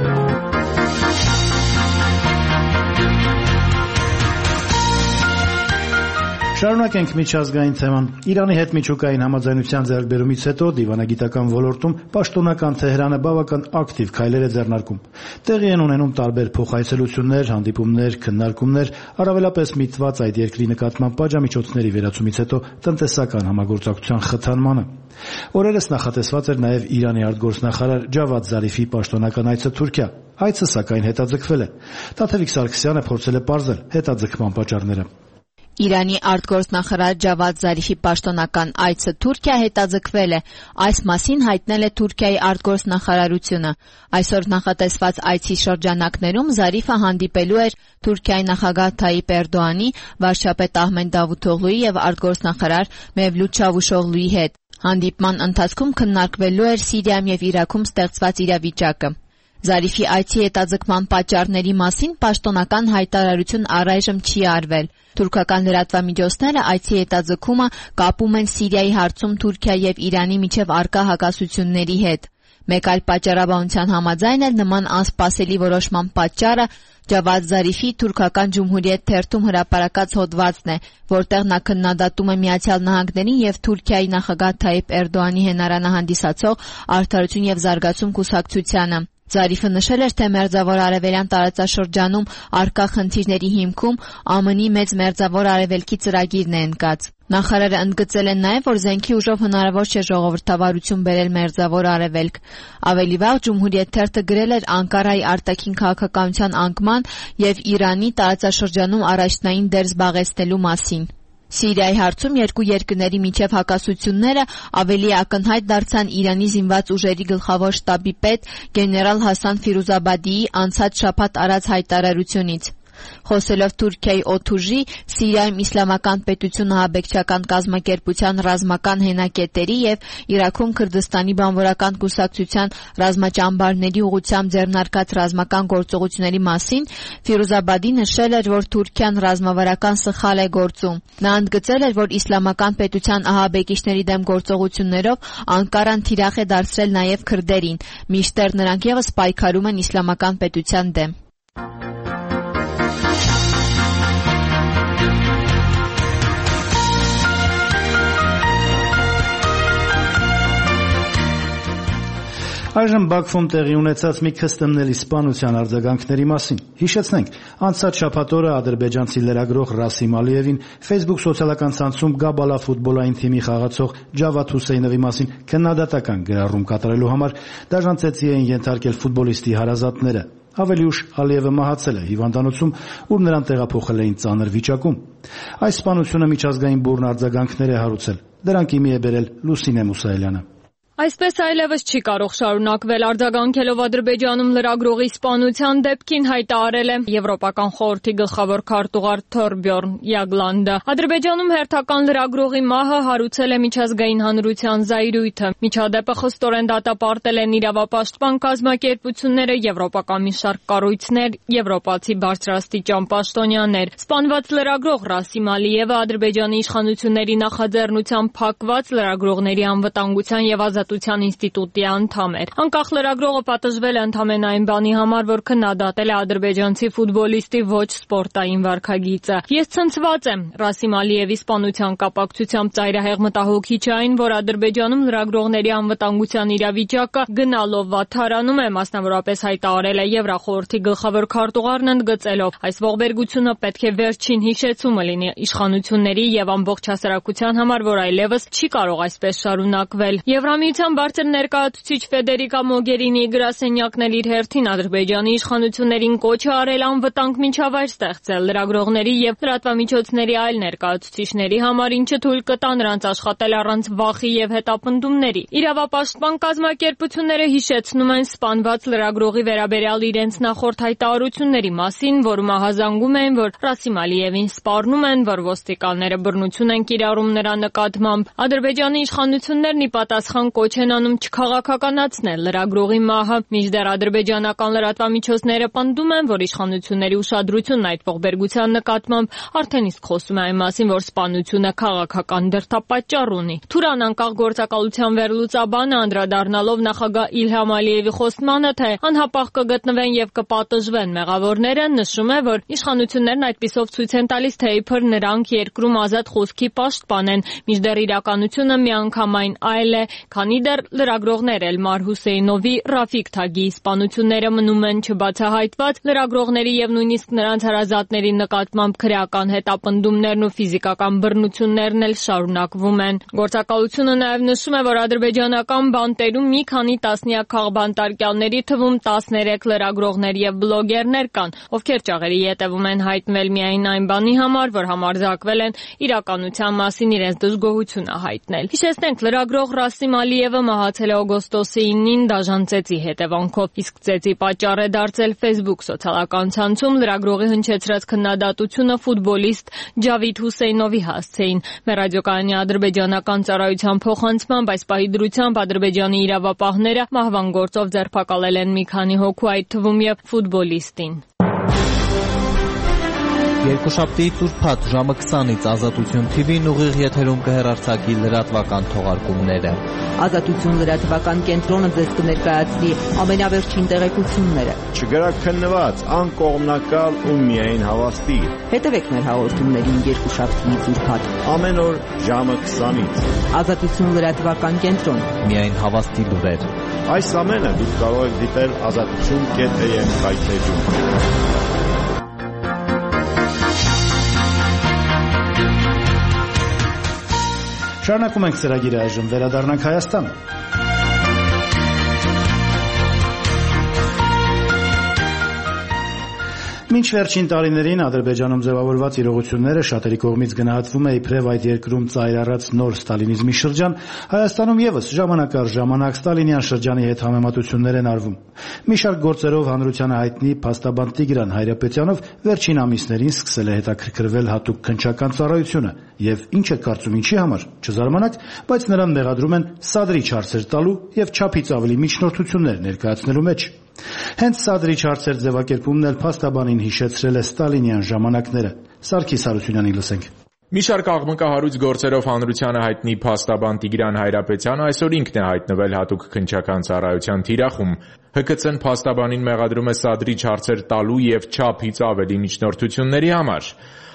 Շարունակենք միջազգային թեման։ Իրանի հետ միջուկային համաձայնության ձեռքբերումից հետո դիվանագիտական ոլորտում պաշտոնական Թեհրանը բավական ակտիվ քայլեր է ձեռնարկում։ Տեղի են ունենում տարբեր փոխայցելություններ, հանդիպումներ, քննարկումներ, առավելապես միտված այդ երկրի նկատմամբ պատժամիջոցների վերացումից հետո տնտեսական համագործակցության խթանմանը։ Օրերս նախատեսված էր նաև Իրանի արտգործնախարար Ջավադ Զարիֆի պաշտոնական այցը Թուրքիա։ Այցը սակայն հետաձգվել է։ Տաթևիկ Սարգսյանը փորձել է պարզել հետաձգման պատճառները։
Իրանի արտգործնախարար Ջավադ Զարիֆի պաշտոնական այցը Թուրքիա հետաձգվել է։ Այս մասին հայտնել է Թուրքիայի արտգործնախարարությունը։ Այսօր նախատեսված այցի շրջանակներում Զարիֆը հանդիպելու էր Թուրքիայի նախագահ Թայիպ Էրդողանի, վարչապետ Ահմեդ Դավութօղլուի եւ արտգործնախարար Մևլութ Չավուշօղլուի հետ։ Հանդիպման ընթացքում քննարկվելու էր Սիրիայում եւ Իրաքում ստեղծված իրավիճակը։ Զարիֆի այցի հետաձգման պատճառների մասին պաշտոնական հայտարարություն առայժմ չի արվել։ Թուրքական լրատվամիջոցները այցի հետաձգումը կապում են Սիրիայի հարցում Թուրքիայի եւ Իրանի միջև առկա հակասությունների հետ։ Մեկ այլ պատճառաբանության համաձայն էլ նման անսպասելի որոշման պատճառը Ջավադ Զարիֆի թուրքական Ջումհուրիետ թերթում հրապարակած հոդվածն է, որտեղ նա քննադատում է Միացյալ Նահանգներին եւ Թուրքիայի նախագահ Թայիպ Էրդողանի հենարանահանդիսացող Արդարություն եւ զարգացում կուսակցությանը։ Զարիֆը նշել էր, թե Մերձավոր Արևելյան տարածաշրջանում առկա խնդիրների հիմքում ԱՄՆ-ի մեծ Մերձավոր Արևելքի ծրագիրն է ընկած։ Նախարարը ընդգծել է նաև, որ զենքի ուժով հնարավոր չէ ժողովրդավարություն բերել Մերձավոր Արևելք։ Ավելի վաղ Ջումհուրիետ թերթը գրել էր Անկարայի արտաքին քաղաքականության անկման եւ Իրանի տարածաշրջանում առաջնային դեր զբաղեցնելու մասին։ Սիրիայի հարցում երկու երկրների միջև հակասությունները ավելի ակնհայտ դարձան Իրանի զինված ուժերի գլխավոր շտաբի պետ գեներալ Հասան Ֆիրուզաբադիի անցած շաբաթ արած հայտարարությունից։ Խոսելով Թուրքիայի օդուժի, Սիրիայում Իսլամական պետություն ահաբեկչական կազմակերպության ռազմական հենակետերի եւ Իրաքում Քրդստանի բանվորական կուսակցության ռազմաճամբարների ուղղությամբ ձեռնարկած ռազմական գործողությունների մասին Ֆիրուզաբադի նշել էր, որ Թուրքիան ռազմավարական սխալ է գործում։ Նա ընդգծել էր, որ Իսլամական պետության ահաբեկիչների դեմ գործողություններով Անկարան թիրախ է դարձրել նաեւ քրդերին, մինչդեռ նրանք եւս պայքարում են Իսլամական պետության դեմ։
Այժմ Բաքվում տեղի ունեցած մի քստմնելի սպանության արձագանքների մասին։ Հիշեցնենք, անցած շաբաթ օրը ադրբեջանցի լրագրող Ռասիմ Ալիևին Facebook սոցիալական ցանցում Գաբալա ֆուտբոլային թիմի խաղացող Ջավադ Հուսեյնովի մասին քննադատական գրառում կատարելու համար դաժան ծեծի էին ենթարկել ֆուտբոլիստի հարազատները։ Ավելի ուշ Ալիևը մահացել է հիվանդանոցում, ուր նրան տեղափոխել էին ծանր վիճակում։ Այս սպանությունը միջազգային բուռն արձագանքներ է հարուցել։ Դրանք իմի է բերել Լուսինե Մուսայելյանը։
Այսպես այլևս չի կարող շարունակվել, արձագանքելով Ադրբեջանում լրագրողի սպանության դեպքին հայտարարել է Եվրոպական խորհրդի գլխավոր քարտուղար Թորբյորն Յագլանդը։ Ադրբեջանում հերթական լրագրողի մահը հարուցել է միջազգային հանրության զայրույթը։ Միջադեպը խստորեն դատապարտել են իրավապաշտպան կազմակերպությունները, եվրոպական մի շարք կառույցներ, եվրոպացի բարձրաստիճան պաշտոնյաներ։ Սպանված լրագրող Ռասիմ Ալիևը Ադրբեջանի իշխանությունների նախաձեռնությամբ փակված լրագրողների անվտանգության եւ ազատության ինստիտուտի անդամ էր։ Անկախ լրագրողը պատժվել է ընդամենը այն բանի համար, որ քննադատել է ադրբեջանցի ֆուտբոլիստի ոչ սպորտային վարքագիծը։ Ես ցնցված եմ։ Ռասիմ Ալիևի սպանության կապակցությամբ ծայրահեղ մտահոգիչ է այն, որ Ադրբեջանում լրագրողների անվտանգության իրավիճակը գնալով վատթարանում է, մասնավորապես հայտարարել է Եվրախորհրդի գլխավոր քարտուղարն ընդգծելով. այս ողբերգությունը պետք է վերջին հիշեցումը լինի իշխանությունների եւ ամբողջ հասարակության համար, որ այլևս չի կարող այսպես շարունակվել։ Եվրամիության բարձր ներկայացուցիչ Ֆեդերիկա Մոգերինիի գրասենյակն էլ իր հերթին Ադրբեջանի իշխանություններին կոչ է արել անվտանգ միջավայր ստեղծել լրագրողների եւ լրատվամիջոցների այլ ներկայացուցիչների համար, ինչը թույլ կտա նրանց աշխատել առանց վախի եւ հետապնդումների։ Իրավապաշտպան կազմակերպությունները հիշեցնում են սպանված լրագրողի վերաբերյալ իրենց նախորդ հայտարարությունների մասին, որում ահազանգում են, որ Ռասիմ Ալիևին սպառնում են, որ ոստիկանները բռնություն են կիրառում նրա նկատմամբ։ Ադրբեջանի իշխանություններն ի պատասխան կոչ են անում չքաղաքականացնել լրագրողի մահը։ Մինչդեռ ադրբեջանական լրատվամիջոցները պնդում են, որ իշխանությունների ուշադրությունն այդ ողբերգության նկատմամբ արդեն իսկ խոսում է այն մասին, որ սպանությունը քաղաքական դրդապատճառ ունի։ Թուրան անկախ գործակալության վերլուծաբանը անդրադառնալով նախագահ Իլհամ Ալիևի խոստմանը, թե անհապաղ կգտնվեն եւ կպատժվեն մեղավորները, նշում է, որ իշխանություններն այդպիսով ցույց են տալիս, թե իբր նրանք երկրում ազատ խոսքի պաշտպան են, մինչդեռ իրականությունը միանգամայն այլ է, քանի դեռ լրագրողներ Էլմար Հուսեյնովի, Ռաֆիկ Թագիի սպանությունները մնում են չբացահայտված, լրագրողների եւ նույնիսկ նրանց հարազատների նկատմամբ քրեական հետապնդումներն ու ֆիզիկական բռնություններն էլ շարունակվում են։ Գործակալությունը նաեւ նշում է, որ ադրբեջանական բանտերում մի քանի տասնյակ քաղբանտարկյալների թվում տասներեք լրագրողներ եւ բլոգերներ կան, ովքեր ճաղերի ետևում են հայտնվել միայն այն բանի համար, որ համարձակվել են իրականության մասին իրենց դժգոհությունը հայտնել։ Հիշեցնենք, լրագրող Ռասիմ Ալիևը մահացել է օգոստոսի իննին դաժան ծեծի հետևանքով, իսկ ծեծի պատճառ է դարձել Facebook սոցիալական ցանցում լրագրողի հնչեցրած քննադատությունը ֆուտբոլիստ Ջավիդ Հուսեյնովի հասցեին։ Մեր ռադիոկայանի ադրբեջանական ծառայության փոխանցմամբ այս պահի դրությամբ Ադրբեջանի իրավապահները մահվան գործով ձերբակալել են մի քանի հոգու, այդ թվում եւ ֆուտբոլիստին։
Երկուշաբթի Տուրփաթ ժամը քսանից Ազատություն թի վին ուղիղ եթերում կհեռարձակի լրատվական թողարկումները։
Ազատություն լրատվական կենտրոնը ձեզ կներկայացնի ամենավերջին տեղեկությունները։
Չգրաքննված, անկողմնակալ ու միայն հավաստի։
Հետևեք մեր հաղորդումներին երկուշաբթի Տուրփաթ
ամեն օր ժամը քսանից։
Ազատություն լրատվական կենտրոն։
Միայն հավաստի լուրեր։
Այս ամենը դուք կարող եք դիտել ազատություն կետ է եմ սայթերում։
Շարունակում ենք ծրագիրը, այժմ վերադառնանք Հայաստան։ Մինչ վերջին տարիներին Ադրբեջանում ձևավորված իրողությունները շատերի կողմից գնահատվում է իբրև այդ երկրում ծայրառած նոր ստալինիզմի շրջան, Հայաստանում եւս ժամանակ առ ժամանակ ստալինյան շրջանի հետ համեմատություններ են արվում։ Մի շարք գործերով հանրությանը հայտնի փաստաբան Տիգրան Հայրապետյանով վերջին ամիսներին սկսել է հետաքրքրվել հատուկ քննչական ծառայությունը, եւ ինչ է կարծում ինչի համար, չզարմանաք, բայց նրան մեղադրում են սադրիչ հարցեր տալու եւ չափից ավելի միջնորդություններ ներկայացնելու մեջ։ Հենց սադրիչ հարցեր ձևակերպումն էլ փաստաբանին հիշեցրել է ստալինյան ժամանակները։ Սարգիս Հարությունյանին լսենք։
Մի շարք աղմկահարույց գործերով հանրությանը հայտնի փաստաբան Տիգրան Հայրապետյանը այսօր ինքն է հայտնվել հատուկ քննչական ծառայության թիրախում։ Հ K C-ն փաստաբանին մեղադրում է սադրիչ հարցեր տալու եւ չափից ավելի միջնորդությունների համար։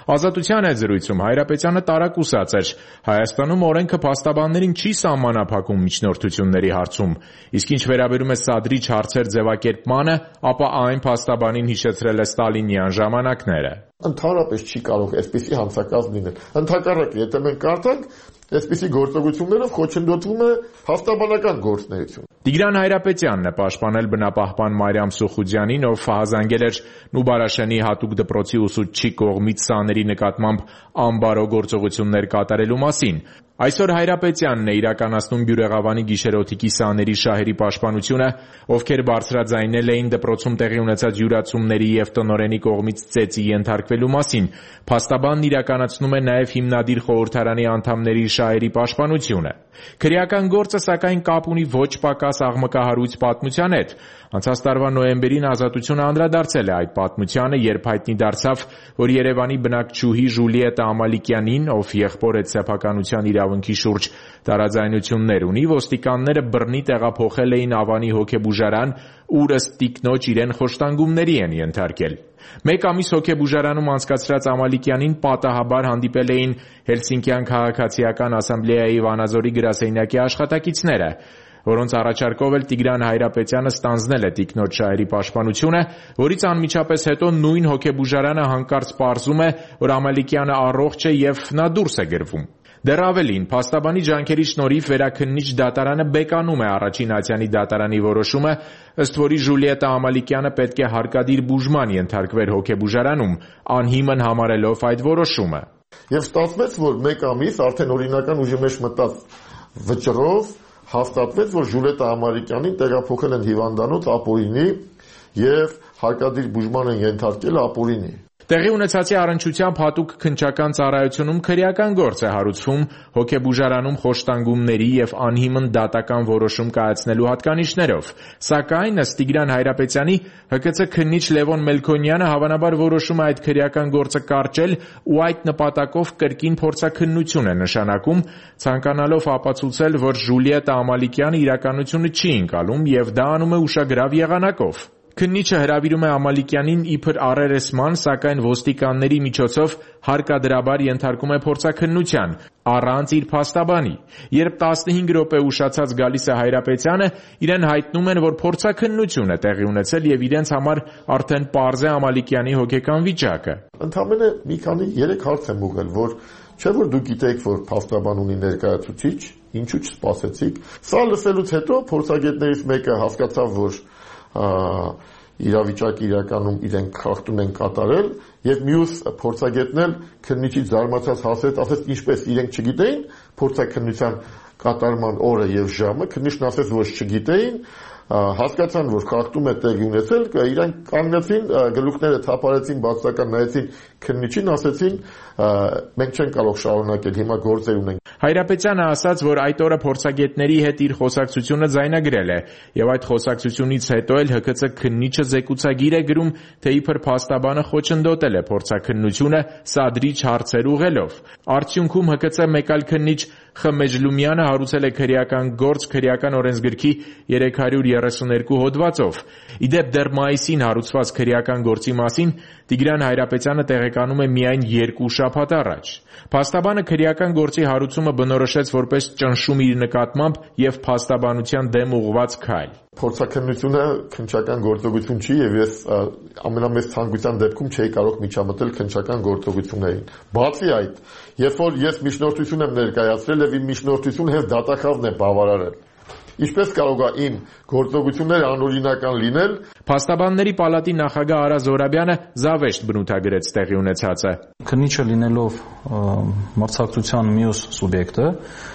Ազատության հետ զրույցում Հայրապետյանը տարակուսած էր. Հայաստանում օրենքը փաստաբաններին չի սահմանափակում միջնորդությունների հարցում, իսկ ինչ վերաբերում է սադրիչ հարցեր ձևակերպմանը, ապա այն փաստաբանին հիշեցրել է ստալինյան ժամանակները։
Ընդհանրապես չի կարող այսպիսի հանցակազմ լինել։ Ընդհակառակը, եթե մենք կարդանք, այսպիսի գործողություններով խոչընդոտվում է փաստաբանական գործունեություն։
Տիգրան Հայրապետյանն է պաշտպանել բնապահպան Մարիամ Սուխուդյանին, ով հազանգել էր Նուբարաշենի հատուկ դպրոցի ուսուցչի կողմից սաների նկատմամբ անբարո գործողություններ կատարելու մասին։ Այսօր Հայրապետյանն է իրականացնում Բյուրեղավանի գիշերօթիկի սաների շահերի պաշտպանությունը, ովքեր բարձրաձայնել էին դպրոցում տեղի ունեցած յուրացումների եւ տնօրենի կողմից ծեծի ենթարկվելու մասին։ Փաստաբանն իրականացնում է նաեւ հիմնադիր խորհրդարանի անդամների շահերի պաշտպանությունը։ Քրեական գործը սակայն կապ ունի ոչ պակաս աղմկահարույց պատմության հետ։ Անցած տարվա նոյեմբերին Ազատությունը անդրադարձել է այդ պատմությանը, երբ հայտնի դարձավ, որ Երևանի բնակչուհի Ժուլիետա Ամալիկյանին, ով եղբոր հետ սեփականության իրավունքի շուրջ տարաձայնություններ ունի, ոստիկանները բռնի տեղափոխել էին Ավանի հոգեբուժարան, ուր ըստ տիկնոջ իրեն խոշտանգումների են ենթարկել։ Մեկ ամիս հոգեբուժարանում անցկացրած Ամալիկյանին պատահաբար հանդիպել էին Հելսինկյան քաղաքացիական ասամբլեայի Վանաձորի գրասենյակի աշխատակիցները, որոնց առաջարկով էլ Տիգրան Հայրապետյանը ստանձնել է տիկնոջ շահերի պաշտպանությունը, որից անմիջապես հետո նույն հոգեբուժարանը հանկարծ պարզում է, որ Ամալիկյանը առողջ է եւ նա դուրս է գրվում։ Դեռ ավելին, փաստաբանի ջանքերի շնորհիվ վերաքննիչ դատարանը բեկանում է առաջին Ացյանի դատարանի որոշումը, ըստ որի Ժուլիետա Ամալիկյանը պետք է հարկադիր բուժման ենթարկվեր հոգեբուժարանում, անհիմն համարելով այդ որոշումը։
Եվ ստացվեց, որ մեկ ամիս արդեն օրինական ուժի մեջ մտած վճռով հաստատվեց, որ Ժուլիետա Ամալիկյանին տեղափոխել են հիվանդանոց ապօրինի եւ հարկադիր բուժման են ենթարկել ապօրինի։
Տեղի ունեցածի առնչությամբ հատուկ քննչական ծառայությունում քրեական գործ է հարուցվում հոգեբուժարանում խոշտանգումների եւ անհիմն դատական որոշում կայացնելու հատկանիշներով, սակայն ըստ Տիգրան Հայրապետյանի Հ K C քննիչ Լևոն Մելքոնյանը հավանաբար որոշում է այդ քրեական գործը կարճել ու այդ նպատակով կրկին փորձաքննություն է նշանակում, ցանկանալով ապացուցել, որ Ժուլիետա Ամալիկյանը իրականությունը չի ընկալում եւ դա անում է ուշագրավ եղանակով։ Քննիչը հրավիրում է Ամալիկյանին իբր առերեսման, սակայն ոստիկանների միջոցով հարկադրաբար ենթարկում է փորձաքննության, առանց իր փաստաբանի։ Երբ տասնհինգ րոպե ուշացած գալիս է Հայրապետյանը, իրեն հայտնում են, որ փորձաքննություն է տեղի ունեցել եւ իրենց համար արդեն պարզ է Ամալիկյանի հոգեկան վիճակը։
Ընդամենը մի քանի երեք հարց եմ ուղղել, որ չէ՞ որ դուք գիտեք, որ փաստաբան ունի ներկայացուցիչ, ինչու չսպասեցիք։ Սա լսելուց հետո փորձագետներից մեկը հասկացավ, որ իրավիճակի իրականում իրենք խախտում են կատարել եւ մյուս փորձագետն էլ քննիչից զարմացած հասեց, ասեց ինչպես իրենք չգիտեին փորձաքննության կատարման օրը եւ ժամը, քննիչն ասեց որ չգիտեին, հասկացան որ խախտում է տեղի ունեցել, իրանք կանգնեցին, գլուխները թափարեցին, բացական նայեցին քննիչին, ասեցին մենք չենք կարող շարունակել, հիմա գործեր ունենք։
Հայրապետյանը ասաց, որ այդ օրը փորձագետների հետ իր խոսակցությունը ձայնագրել է եւ այդ խոսակցությունից հետո էլ Հ K C քննիչը զեկուցագիր է գրում, թե իբր փաստաբանը խոչընդոտել է փորձաքննությունը սադրիչ հարցեր ուղղելով։ Արդյունքում Հ K C մեկ այլ քննիչ Խ Մեջլումյանը հարուցել է քրեական գործ քրեական օրենսգրքի երեք հարյուր երեսուներկու հոդվածով։ Իդեպ դեռ մայիսին հարուցված քրեական գործի մասին Տիգրան Հայրապետյանը տեղեկանում է միայն երկու շաբաթ առաջ։ Փաստաբանը քրեական գործի հարուցումը բնորոշեց որպես ճնշում իր նկատմամբ եւ փաստաբանության դեմ ուղղված քայլ։
Փորձաքննությունը քննչական գործողություն չի եւ ես ամենամեծ ցանկության դեպքում չէի կարող միջամտել քննչական գործողություններին։ Բացի այդ, երբ որ ես միջնորդություն եմ ներկայացրել եւ իմ միջնորդությունը հենց դատախազն է բավարարել, ինչպես կարող է իմ գործողությունները անօրինական լինել։
Փաստաբանների պալատի նախագահ Արա Զորաբյանը զավեշտ բնութագրեց տեղի ունեցածը։
Քննիչը լինելով մրցակցության մյուս սուբյեկտը,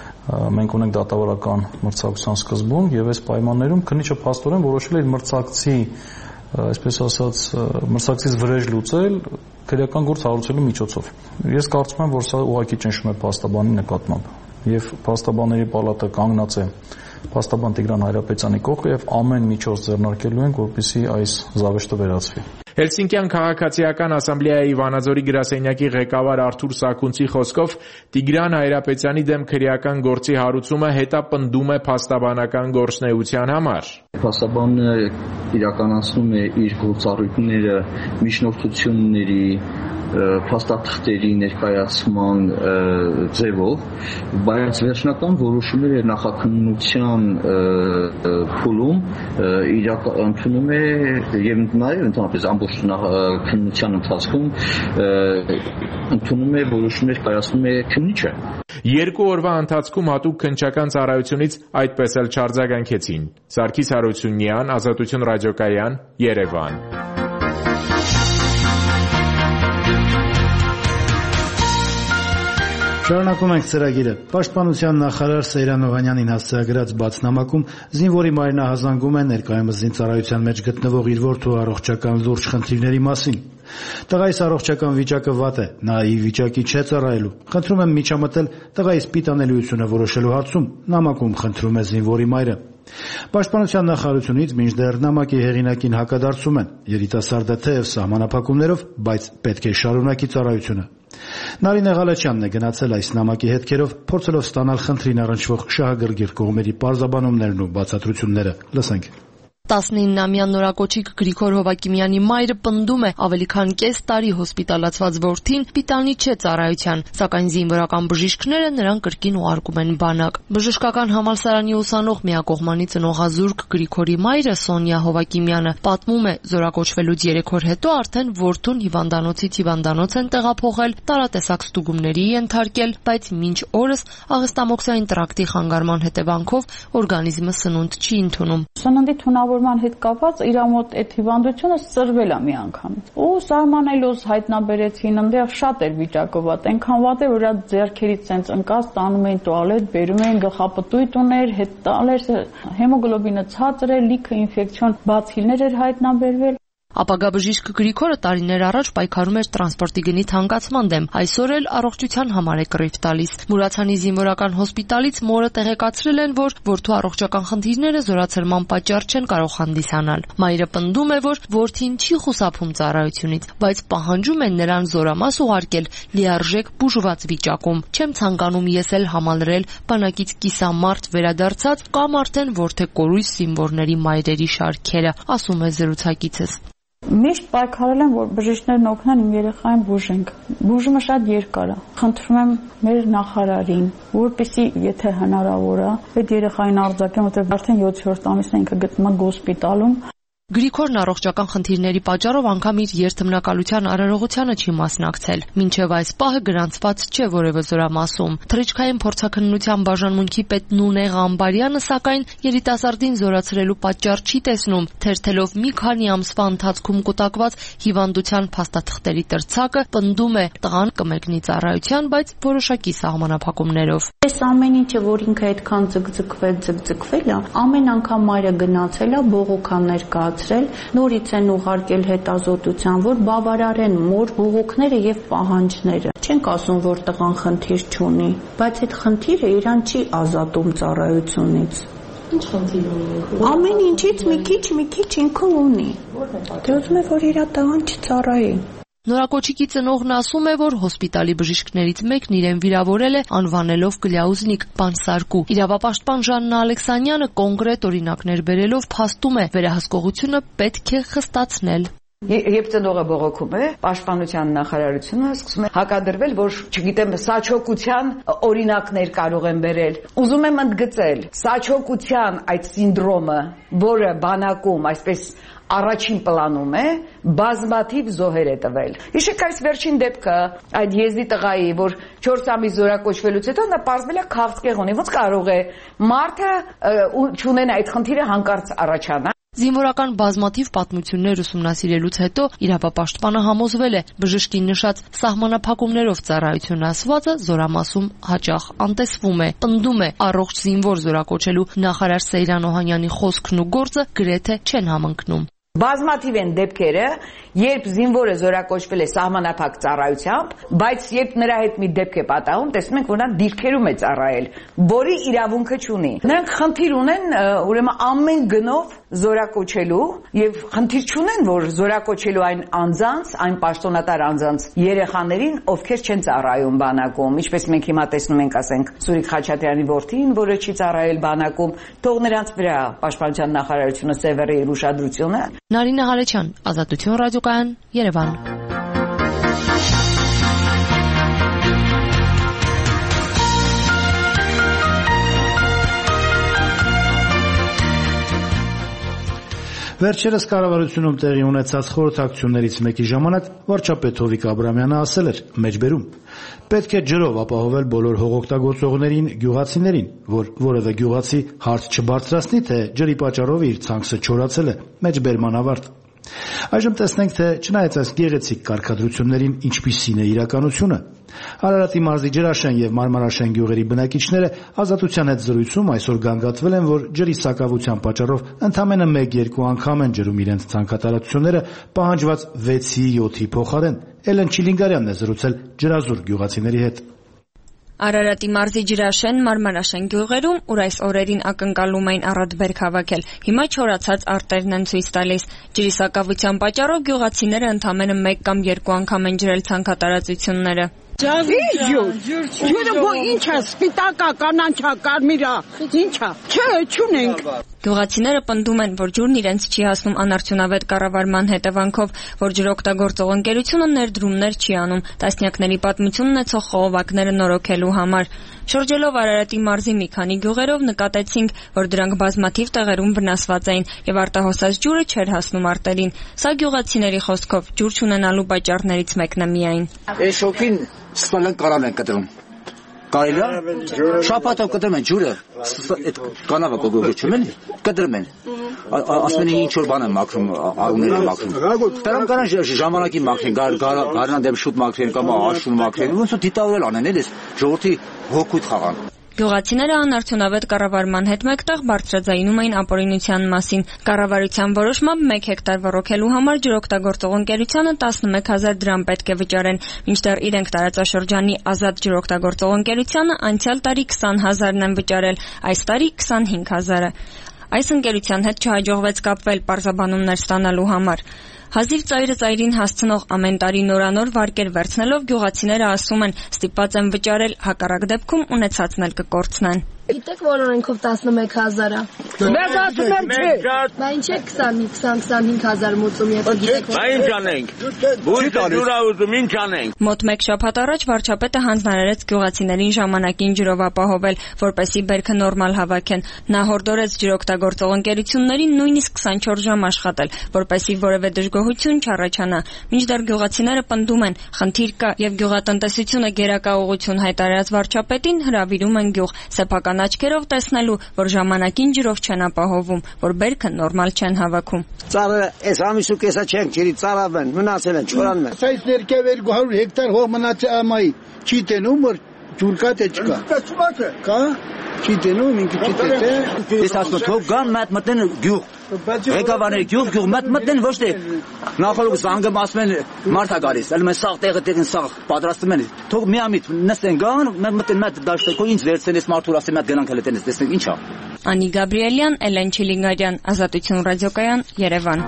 մենք ունենք դատավարական մրցակցության սկզբում եւ այս պայմաններում քննիչը փաստորեն որոշել է իր մրցակցի, այսպես ասած, մրցակցից վրեժ լուծել քրեական գործ հարուցելու միջոցով։ Ես կարծում եմ, որ սա ուղղակի ճնշում է փաստաբանի նկատմամբ եւ փաստաբանների պալատը կանգնած է փաստաբան Տիգրան Հայրապետյանի կողքը եւ ամեն միջոց ձեռնարկելու են, որպեսզի այս զավեշտը վերացվի։
Հելսինկյան քաղաքացիական ասամբլեայի Վանաձորի գրասենյակի ղեկավար Արթուր Սաքունցի խոսքով Տիգրան Հայրապետյանի դեմ քրեական գործի հարուցումը հետապնդում է փաստաբանական գործունեության համար։
Փաստաբանը իրականացնում է իր գործառույթները միջնորդությունների փաստաթղթերի ներկայացման ձևով, բայց վերջնական որոշումները նախաքննության փուլում ընդունում է եւ նաեւ ընդհանրապես ամբողջ քննության ընթացքում ընդունում է որոշումներ կայացնում է քննիչը։
Երկու օրվա ընթացքում հատուկ քննչական ծառայությունից այդպես էլ չարձագանքեցին։ Սարգիս Հարությունյան, Ազատություն ռադիոկայան, Երևան։
Շարունակում ենք ծրագիրը։ Պաշտպանության նախարար Սեյրան Օհանյանին հասցեագրած բաց նամակում զինվորի մայրնահազանգում է ներկայումս զինծառայության մեջ գտնվող իր որդու առողջական լուրջ խնդիրների մասին։ Տղայիս առողջական վիճակը վատ է, նա ի վիճակի չէ ծառայելու։ Խնդրում եմ միջամտել տղայիս պիտանելիությունը որոշելու հարցում, նամակում խնդրում է զինվորի մայրը։ Պաշտպանության նախարարությունից մինչդեռ նամակի հեղինակին հակադարձում են։ Երիտասարդը թեև սահմանափակումներով, բայց պետք է շարունակի ծառայությունը։ Նարինե Ղալեչյանն է գնացել այս նամակի հետքերով, փորձելով ստանալ խնդրին առնչվող շահագրգիռ կողմերի պարզաբանումներն ու բացատրությունները։ Լսենք։
տասնիննամյա նորակոչիկ Գրիգոր Հովակիմյանի մայրը պնդում է ավելի քան կես տարի հոսպիտալացված որդին պիտանի չէ ծառայության, սակայն զինվորական բժիշկները նրան կրկին ուղարկում են բանակ։ Բժշկական համալսարանի ուսանող միակողմանի ծնողազուրկ Գրիգորի մայրը Սոնյա Հովակիմյանը պատմում է, զորակոչվելուց երեք օր հետո արդեն որդուն հիվանդանոցից հիվանդանոց են տեղափոխել, տարատեսակ ստուգումների ենթարկել, բայց մինչ օրս աղեստամոքսային տրակտի խանգարման հետևանքով օրգանիզմը սնունդ չի ընդունում։
Սննդի թունավորման հետ կապված իր մոտ այդ հիվանդությունը ծրվել է մի անգամից։ Ու սարմանելոց հայտնաբերեցին, այնտեղ շատ էր վիճակը վատ, այնքան վատ էր, որ այդ ձեռքերից ցենց ընկած տանում էին տուալետ, բերում էին գլխապտույտ ուներ, հետ տալեր, հեմոգլոբինը ցածր էր, լիքը ինֆեկցիոն բացիլներ էր հայտնաբերվել։
Ապագա բժիշկ Գրիգորը տարիներ առաջ պայքարում էր տրանսպորտի գնի թանկացման դեմ, այսօր էլ առողջության համար է կռիվ տալիս։ Մուրացանի զինվորական հոսպիտալից մորը տեղեկացրել են, որ որդու առողջական խնդիրները զորացրման պատճառ չեն կարող հանդիսանալ։ Մայրը պնդում է, որ որդին չի խուսափում ծառայությունից, բայց պահանջում են նրան զորամաս ուղարկել լիարժեք բուժված վիճակում։ Չեմ ցանկանում ես էլ համալրել բանակից կիսամարտ վերադարձած կամ արդեն որդեկորույս զինվորների մայրերի շարքերը, ասում է զրուցակիցս։
Միշտ պայքարել եմ, որ բժիշկներն օգնեն իմ երեխային բուժենք։ Բուժումը շատ երկար է։ Խնդրում եմ մեր նախարարին, որպեսզի եթե հնարավոր է, այդ երեխային արձակեմ, որտեղ արդեն յոթերորդ ամիսն է ինքը գտնվում է հոսպիտալում։
Գրիգորն առողջական խնդիրների պատճառով անգամ իր երթմնակալության արարողությանը չի մասնակցել։ Մինչև այս պահը գրանցված չէ որևէ զորամասում։ Թռիչքային փորձաքննության բաժանմունքի պետ Նունե Ղամբարյանը սակայն երիտասարդին զորացրելու պատճառ չի տեսնում, թերթելով մի քանի ամսվա ընթացքում կուտակված հիվանդության փաստաթղթերի տրցակը, պնդում է տղան կմեկնի ծառայության, բայց որոշակի սահմանափակումներով։
Այս ամեն ինչը, որ ինքը այդքան ձգձգվել, ձգձգվել է, ամեն անգամ մայրը գնացել է, բողոքաններ կա նորից են ուղարկել հետազոտության, որ բավարարեն մոր բողոքները եւ պահանջները։ Չենք ասում, որ տղան խնդիր չունի, բայց այդ խնդիրը իրան չի ազատում ծառայությունից։ Ինչ խնդիր ունի։ Ամեն ինչից մի քիչ, մի քիչ ինքը ունի։ Դե ուզում է, որ իր տղան չծառայի։
Նորակոչիկի ծնողն ասում է, որ հոսպիտալի բժիշկներից մեկն իրեն վիրավորել է անվանելով կլյաուզնիկ բանսարկու։ Իրավապաշտպան Ժաննա Ալեքսանյանը կոնկրետ օրինակներ բերելով փաստում է, վերահսկողությունը պետք է խստացնել։
Երբ ծնողը բողոքում է, պաշտպանության նախարարությունը սկսում է հակադրվել, որ, չգիտեմ, սաչոկության օրինակներ կարող են բերել։ Ուզում եմ ընդգծել, սաչոկության այդ սինդրոմը, որը բանակում այսպես առաջին պլանում է, բազմաթիվ զոհեր է տվել։ Հիշեք այս վերջին դեպքը, այդ եզդի տղայի, որ չորս ամիս զորակոչվելուց հետո նա պարզվել է քաղցկեղ ունի, ոնց կարող է մարդը չունենա այդ խնդիրը հանկարծ առաջանա։
Զինվորական բազմաթիվ պատմություններ ուսումնասիրելուց հետո իրավապաշտպանը համոզվել է, բժշկի նշած սահմանափակումներով ծառայություն ասվածը զորամասում հաճախ անտեսվում է։ Պնդում է, առողջ զինվոր զորակոչելու նախարար Սեյրան Օհանյանի խոսքն ու գործը գրեթե չեն համընկնում։
Բազմաթիվ են դեպքերը, երբ զինվորը զորակոչվել է սահմանափակ ծառայությամբ, բայց երբ նրա հետ մի դեպք է պատահում, տեսնում ենք, որ նա դիրքերում է ծառայել, որի իրավունքը չունի։ Նրանք խնդիր ունեն, ուրեմն ամեն գնով զորակոչելու եւ խնդիր չունեն, որ զորակոչելու այն անձանց, այն պաշտոնատար անձանց երեխաներին, ովքեր չեն ծառայում բանակում, ինչպես մենք հիմա տեսնում ենք, ասենք, Սուրիկ Խաչատրյանի որդին, որը չի ծառայել բանակում, թող նրանց վրա պաշտպանության նախարարությունը սևեռի իր ուշադրությունը։
Նարինե Ղալեչյան, Ազատություն ռադիոկայան, Երևան։
Վերջերս կառավարությունում տեղի ունեցած խորհրդակցություններից մեկի ժամանակ վարչապետ Հովիկ Աբրամյանը ասել էր մեջբերում. պետք է ջրով ապահովել բոլոր հողօգտագործողներին, գյուղացիներին, որ որևէ գյուղացի հարց չբարձրացնի, թե ջրի պատճառով իր ցանքսը չորացել է, մեջբերման ավարտ։ Այժմ տեսնենք, թե չնայած այս գեղեցիկ կարգադրություններին ինչպիսին է իրականությունը։ Արարատի մարզի Ջրաշեն եւ Մարմարաշեն գյուղերի բնակիչները Ազատության հետ զրույցում այսօր գանգատվել են, որ ջրի սակավության պատճառով ընդամենը մեկ-երկու անգամ են ջրում իրենց ցանքատարածությունները պահանջված վեցի յոթի փոխարեն։ Էլեն Չիլինգարյանն է զրուցել ջրազուր գյուղացիների հետ։
Արարատի մարզի Ջրաշեն, Մարմարաշեն գյուղերում, ուր այս օրերին ակնկալում էին առատբերք հավաքել, հիմա չորացած արտերն են ցույց տալիս։ Ջրի սակավության պատճառով գյուղացիները ընդամենը մեկ կամ երկու անգամ են ջրել ցանքատարածությունները։
Ջուրը ինչ է, սպիտակա, կանանչա, կարմիրա, ինչ է, չէ, չունենք։
Գյուղացիները պնդում են, որ ջուրն իրենց չի հասնում անարդյունավետ կառավարման հետևանքով, որ ջրօգտագործող ընկերությունը ներդրումներ չի անում տասնյակների պատմություն ունեցող խողովակները նորոգելու համար։ Շրջելով Արարատի մարզի մի քանի գյուղերով նկատեցինք, որ դրանք բազմաթիվ տեղերում վնասված էին եւ արտահոսած ջուրը չէր հասնում արտերին։ Սա գյուղացիների խոսքով ջուր չունենալու պատճառներից մեկն է միայն։
Այս շոկին սպալան կարան են կտրում։ Կարելի է շաբաթով կտրում են ջուրը, այդ կանավը կողոջում են, կտրում են։ Ասում են ինչ որ բան են մաքրում, արուներ են մաքրում։ Դրանք կարան ժամանակի մաքրեն, գարնան դեմ շուտ մաքրեն կամ աշուն մաքրեն, ոնց որ դիտավորել անեն, էլի ժողովրդի հոգուտ խաղան։
Գյուղացիները անարդյունավետ կառավարման հետ մեկտեղ բարձրաձայնում էին ապօրինության մասին։ Կառավարության որոշմամբ մեկ հեկտար ոռոգելու համար ջրօգտագործող ընկերությանը տասնմեկ հազար դրամ պետք է վճարեն, մինչդեռ իրենք տարածաշրջանի ազատ ջրօգտագործող ընկերությանը անցյալ տարի քսան հազարն են վճարել, այս տարի քսանհինգ հազարը։ Այս ընկերության հետ չհաջողվեց կապվել պարզաբանումներ ստանալու համար։ Հազիվ ծայրը ծայրին հասցնող ամեն տարի նորանոր վարկեր վերցնելով գյուղացիները ասում են ստիպված են վճարել, հակառակ դեպքում ունեցածն էլ կկորցնեն։
Գիտեք որոնքով տասնմեկ հազար է։
Մեզ ասում եմ չէ։
Բա ինչ է քսան քսանհինգ հազար մուծում, եթե գիտեք որ։
Բա ինչ անենք։ Բույսը դուրա ուզում ինչ անենք։
Մոտ մեկ շաբաթ առաջ վարչապետը հանձնարարեց գյուղացիներին ժամանակին ջրով ապահովել, որպեսզի բերքը նորմալ հավաքեն։ Նա հորդորեց ջրօգտագործող ընկերություններին նույնիսկ քսանչորս ժամ աշխատել, որպեսզի որևէ դժգոհություն չառաջանա։ Մինչդեռ գյուղացիները պնդում են, խնդիր կա եւ գյուղատնտեսությունը գերակա ուղղություն հայտարարած վարչապետին հրավիրում են գյուղ սեփական աչքերով տեսնելու, որ ժամանակին ջրով չեն ապահովում, որ բերքը նորմալ չեն հավաքում։
Ծառը այս ամիսու կեսա չենք ջրի ծառավ են, մնացել են, չորանում են։
Այս ներքև երկու հարյուր հեկտար հող մնացել ամայի, չի տենում, որ ջուր կա թե չկա։ Կա։ Չի տենում, ինքը չի տե։
Ես ասում եմ, թող գան մատ մտնեն գյուղ։ Ղեկավարները գյուղ գյուղ մատ մտնեն ոչ թե նախորդ զանգը ասում են մարդ է գալիս, այլ մենք սաղ տեղը տեղին սաղ պատրաստում են։ Թող միամիտ նստեն գան, մտնեն մատ դաշտեկո ինձ վերցնեն, ես մարդուր ասեմ մատ գնանք հենց այդտենց տեսնենք ինչ է։
Անի Գաբրիելյան, Էլեն Չիլինգարյան, Ազատություն ռադիոկայան, Երևան։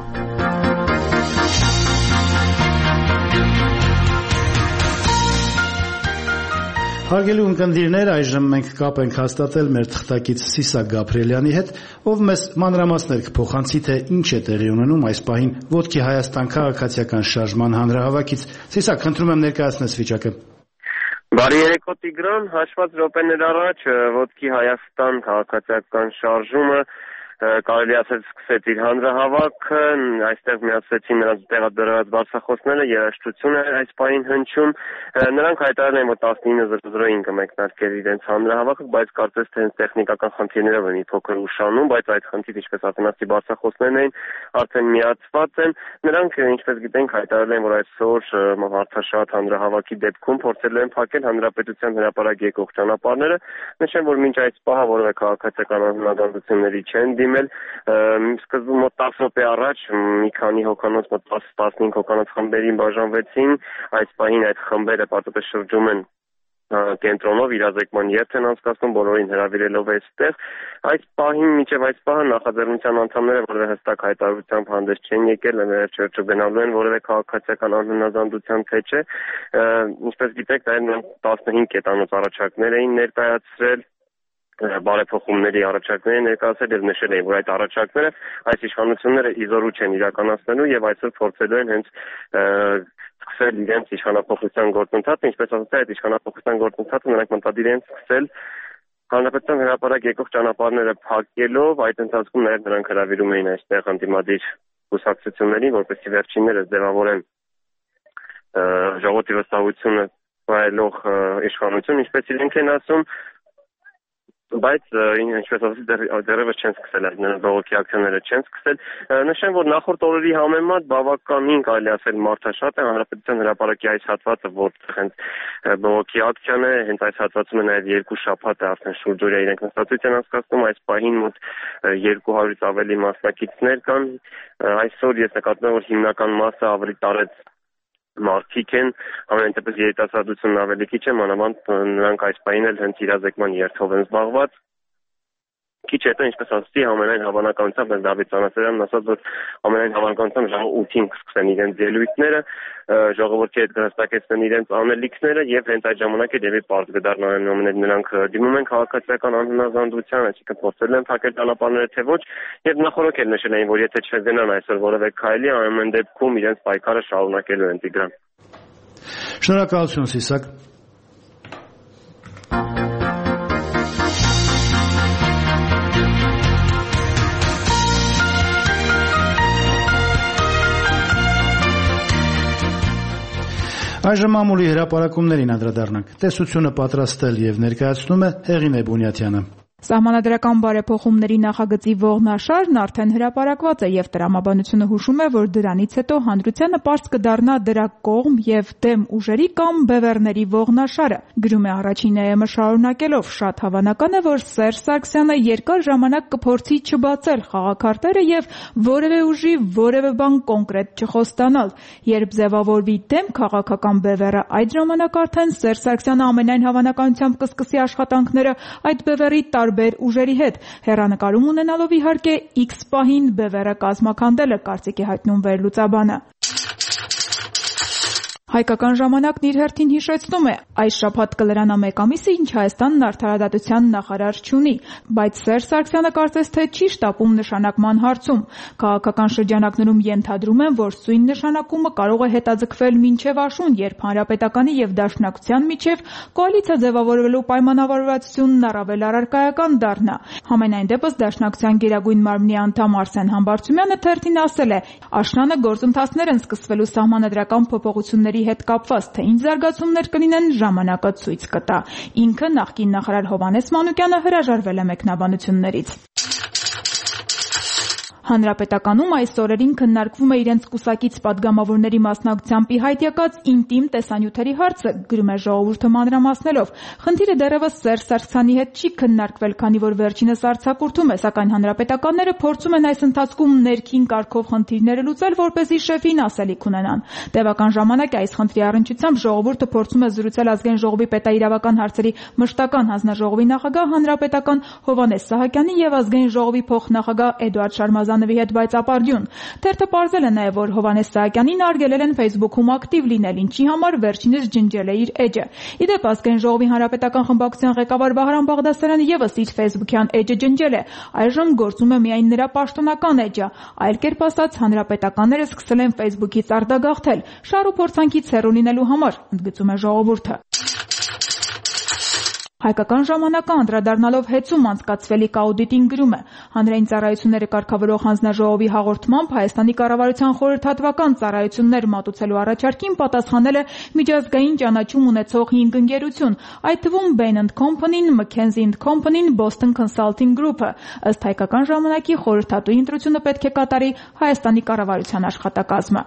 Հարգելի ունկնդիրներ, այժմ մենք կապ ենք հաստատել մեր թղթակից Սիսակ Գաբրիելյանի հետ, ով մեզ մանրամասներ կփոխանցի, թե ինչ է տեղի ունենում այս պահին Ոտքի Հայաստան քաղաքացիական շարժման հանրահավաքից։ Սիսակ, խնդրում եմ ներկայացնես վիճակը։
Բարի երեկո Տիգրան, հաշված րոպեներ առաջ Ոտքի Հայաստան քաղաքացիական շարժումը կարելի ասել սկսեց իր հանրահավաքը, այստեղ միացվեցին նրանց տեղադրված բարձրախոսները, երաժշտություն էր այս պահին հնչում, նրանք հայտարարել են, որ տասնինը զրոյին կմեկնարկել իրենց հանրահավաքը, բայց կարծես թե հենց տեխնիկական խնդիրներով է մի փոքր ուշանում, բայց այդ խնդիրը, ինչպես ասացի, բարձրախոսներն էին, արդեն միացված են, նրանք ինչպես գիտենք հայտարարել են, որ այսօր մարդաշատ հանրահավաքի դեպքում փորձելու են փակել հանրապետության հրապարակ եկող ճանապարհները, նշեմ, որ մինչ այս պահը որևէ քաղաքացիական անհնարինությունների չեն Սկզբում մոտ տասը րոպե առաջ մի քանի հոգանոց, մոտ տասնհինգ հոգանոց խմբերին բաժանվեցին, այս պահին այդ խմբերը պարզապես շրջում են կենտրոնով, իրազեկման երթ են անցկացնում, բոլորին հրավիրելով այստեղ։ Այս պահին, մինչև այս պահը նախաձեռնության անդամները որևէ հստակ հայտարարությամբ հանդես չեն եկել, չգնալու են որևէ քաղաքացիական անհնազանդության թե չէ։ Ինչպես գիտեք, նաև տասնհինգ կետանոց առաջարկներ էին ներկայացրել, բարեփոխումների առաջարկներ ներկայացել եւ նշել էին, որ այդ առաջարկները այս իշխանությունները իզորու չեն իրականացնելու եւ այսօր փորձելու են հենց սկսել իրենց իշխանապողության գործընթացը, ինչպես ասացի, այդ իշխանապողության գործընթացը նրանք մտադիր են սկսել Հանրապետության հրապարակ եկող ճանապարհները փակելով, այդ ընթացքում նաև նրանք հրավիրում էին այստեղ ընդդիմադիր կուսակցություններին, որպեսզի վերջիններս ձևավորեն ժողովրդի վստահությունը վայելող իշխանություն, ինչպես իրենք են ասում, բայց ինչպես ասացի դեռևս չեն սկսել այդ բողոքի ակցիաները չեն սկսել։ Նշեմ, որ նախորդ օրերի համեմատ բավականին կարելի ասել մարդաշատ է հանրապետության հրապարակի այս հատվածը, որտեղ հենց բողոքի ակցիան է, հենց այս հատվածում է նաև երկու շաբաթ է արդեն շուրջօրյա իրենք նստածույց են անցկացնում, այս պահին մոտ երկու հարյուրից ավելի մասնակիցներ կան։ Այսօր ես նկատում եմ, որ հիմնական մասը ավելի տարեց մարդիկ են, ամեն դեպս երիտասարդությունն ավելի քիչ է, մանավանդ նրանք այս պահին էլ հենց իրազեկման երթով են զբաղված։ Քիչ հետո, ինչպես ասացի, ամենայն հավանականությամբ Դավիթ Ծանասարյանն ասաց, որ ամենայն հավանականությամբ ժամը ութին կսկսեն իրենց ելույթները, ժողովրդի հետ կհստակեցնեն իրենց անելիքները եւ հենց այդ ժամանակ էլ եւի պարզ կդառնա ամենայն նրանք դիմում են քաղաքացիական անհնազանդության, այսինքն փորձել են փակել ճանապարհները թե ոչ, եւ նախորդ էլ նշել էին, որ եթե չգնան այսօր որևէ քայլի, ամեն դեպքում իրենց պայքարը շարունակելու են Տիգրան։
Շնորհակալություն Սիսակ։ Այժմ մամուլի հրապարակումներին անդրադառնանք։ Տեսությունը պատրաստել եւ ներկայացնում է Հեղինե Բունյաթյանը։
Սահմանադրական բարեփոխումների նախագծի ողնաշարն արդեն հրապարակված է եւ տրամաբանությունը հուշում է, որ դրանից հետո հանրությանը պարզ կդառնա դրա կողմ եւ դեմ ուժերի կամ բևեռների ողնաշարը։ Գրում է առաջին է էմ-ը շարունակելով, շատ հավանական է, որ Սերժ Սարգսյանը երկար ժամանակ կփորձի չբացել խաղաքարտերը եւ որևէ ուժի որևէ բան կոնկրետ չխոստանալ։ Երբ ձևավորվի դեմ քաղաքական բևեռը, այդ ժամանակ արդեն Սերժ Սարգսյանը ամենայն հավանականությամբ կսկսի աշխատանքները այդ բևեռի տարբեր ուժերի հետ, հեռանկարում ունենալով իհարկե X պահին բևեռը կազմաքանդելը, կարծիք է հայտնում վերլուծաբանը։ Հայկական ժամանակն իր հերթին հիշեցնում է, այս շաբաթ կլրանա մեկ ամիսը, ինչ Հայաստանն արդարադատության նախարար չունի, բայց Սերժ Սարգսյանը կարծես թե չի շտապում նշանակման հարցում։ Քաղաքական շրջանակներում ենթադրում են, որ սույն նշանակումը կարող է հետաձգվել մինչև աշուն, երբ Հանրապետականի եւ Դաշնակցության միջև կոալիցիա ձևավորվելու պայմանավորվածությունն առավել առարկայական դառնա։ Համենայն դեպս Դաշնակցության գերագույն մարմնի անդամ Արսեն Համբարձումյանը թերթին ասել է, աշնանը գործընթացներ են սկսվելու սահմանադրական փոփոխությունների հետ կապված, թե ինչ զարգացումներ կլինեն, ժամանակը ցույց կտա։ Ինքը նախկին նախարար Հովհաննես Մանուկյանը հրաժարվել է մեկնաբանություններից։ Հանրապետականում այս օրերին քննարկվում է իրենց կուսակից падգամավորների մասնակցությամբ ի հայտ եկած ինտիմ տեսանյութերի հարցը, գրում է Ժողովուրդը մանրամասնելով։ Խնդիրը դեռևս Սերժ Սարգսյանի հետ չի քննարկվել, քանի որ վերջինս արձակուրդում է, սակայն հանրապետականները փորձում են այս ընթացքում ներքին կարգով խնդիրները լուծել, որպեսզի շեֆին ասելիք ունենան։ Տևական ժամանակ այս խնդրի առնչությամբ Ժողովուրդը փորձում է զրուցել Ազգային ժողովի պետաիրավական հարցերի մշտական հանձնաժողովի նախագահ հանրապետական Հովհաննես Սահակյանի եւ Ազգային ժողովի փոխնախագահ Էդուարդ Շարմազանովի հետ բայց ապարդյուն։ Թերթը պարզել է նաև, որ Հովհաննես Սահակյանին արգելել են Facebook-ում ակտիվ լինել, ինչի համար վերջինս ջնջել է իր էջը։ Իդեպ Ազգային ժողովի հանրապետական խմբակցության ղեկավար Վահրամ Բաղդասարյանը եւս իր Facebook-յան էջը ջնջել է։ Այժմ գործում է միայն նրա պաշտոնական էջը։ Այլ կերպ ասած, հանրապետականները սկսել են Facebook-ից արտագաղթել, շահ ու փորձանքից հեռու լինելու համար, ընդգծում է Ժողովուրդը։ Հայկական ժամանակը անդրադառնալով հեծում անցկացվելիք աուդիտին գրում է. հանրային ծառայությունները կարգավորող հանձնաժողովի հաղորդմամբ Հայաստանի կառավարության խորհրդատվական ծառայություններ մատուցելու առաջարկին պատասխանել է միջազգային ճանաչում ունեցող հինգ ընկերություն, այդ թվում Bain and Company-ն, McKinsey and Company-ն, Boston Consulting Group-ը։ Ըստ հայկական ժամանակի խորհրդատուի ընտրությունը պետք է կատարի Հայաստանի կառավարության աշխատակազմը։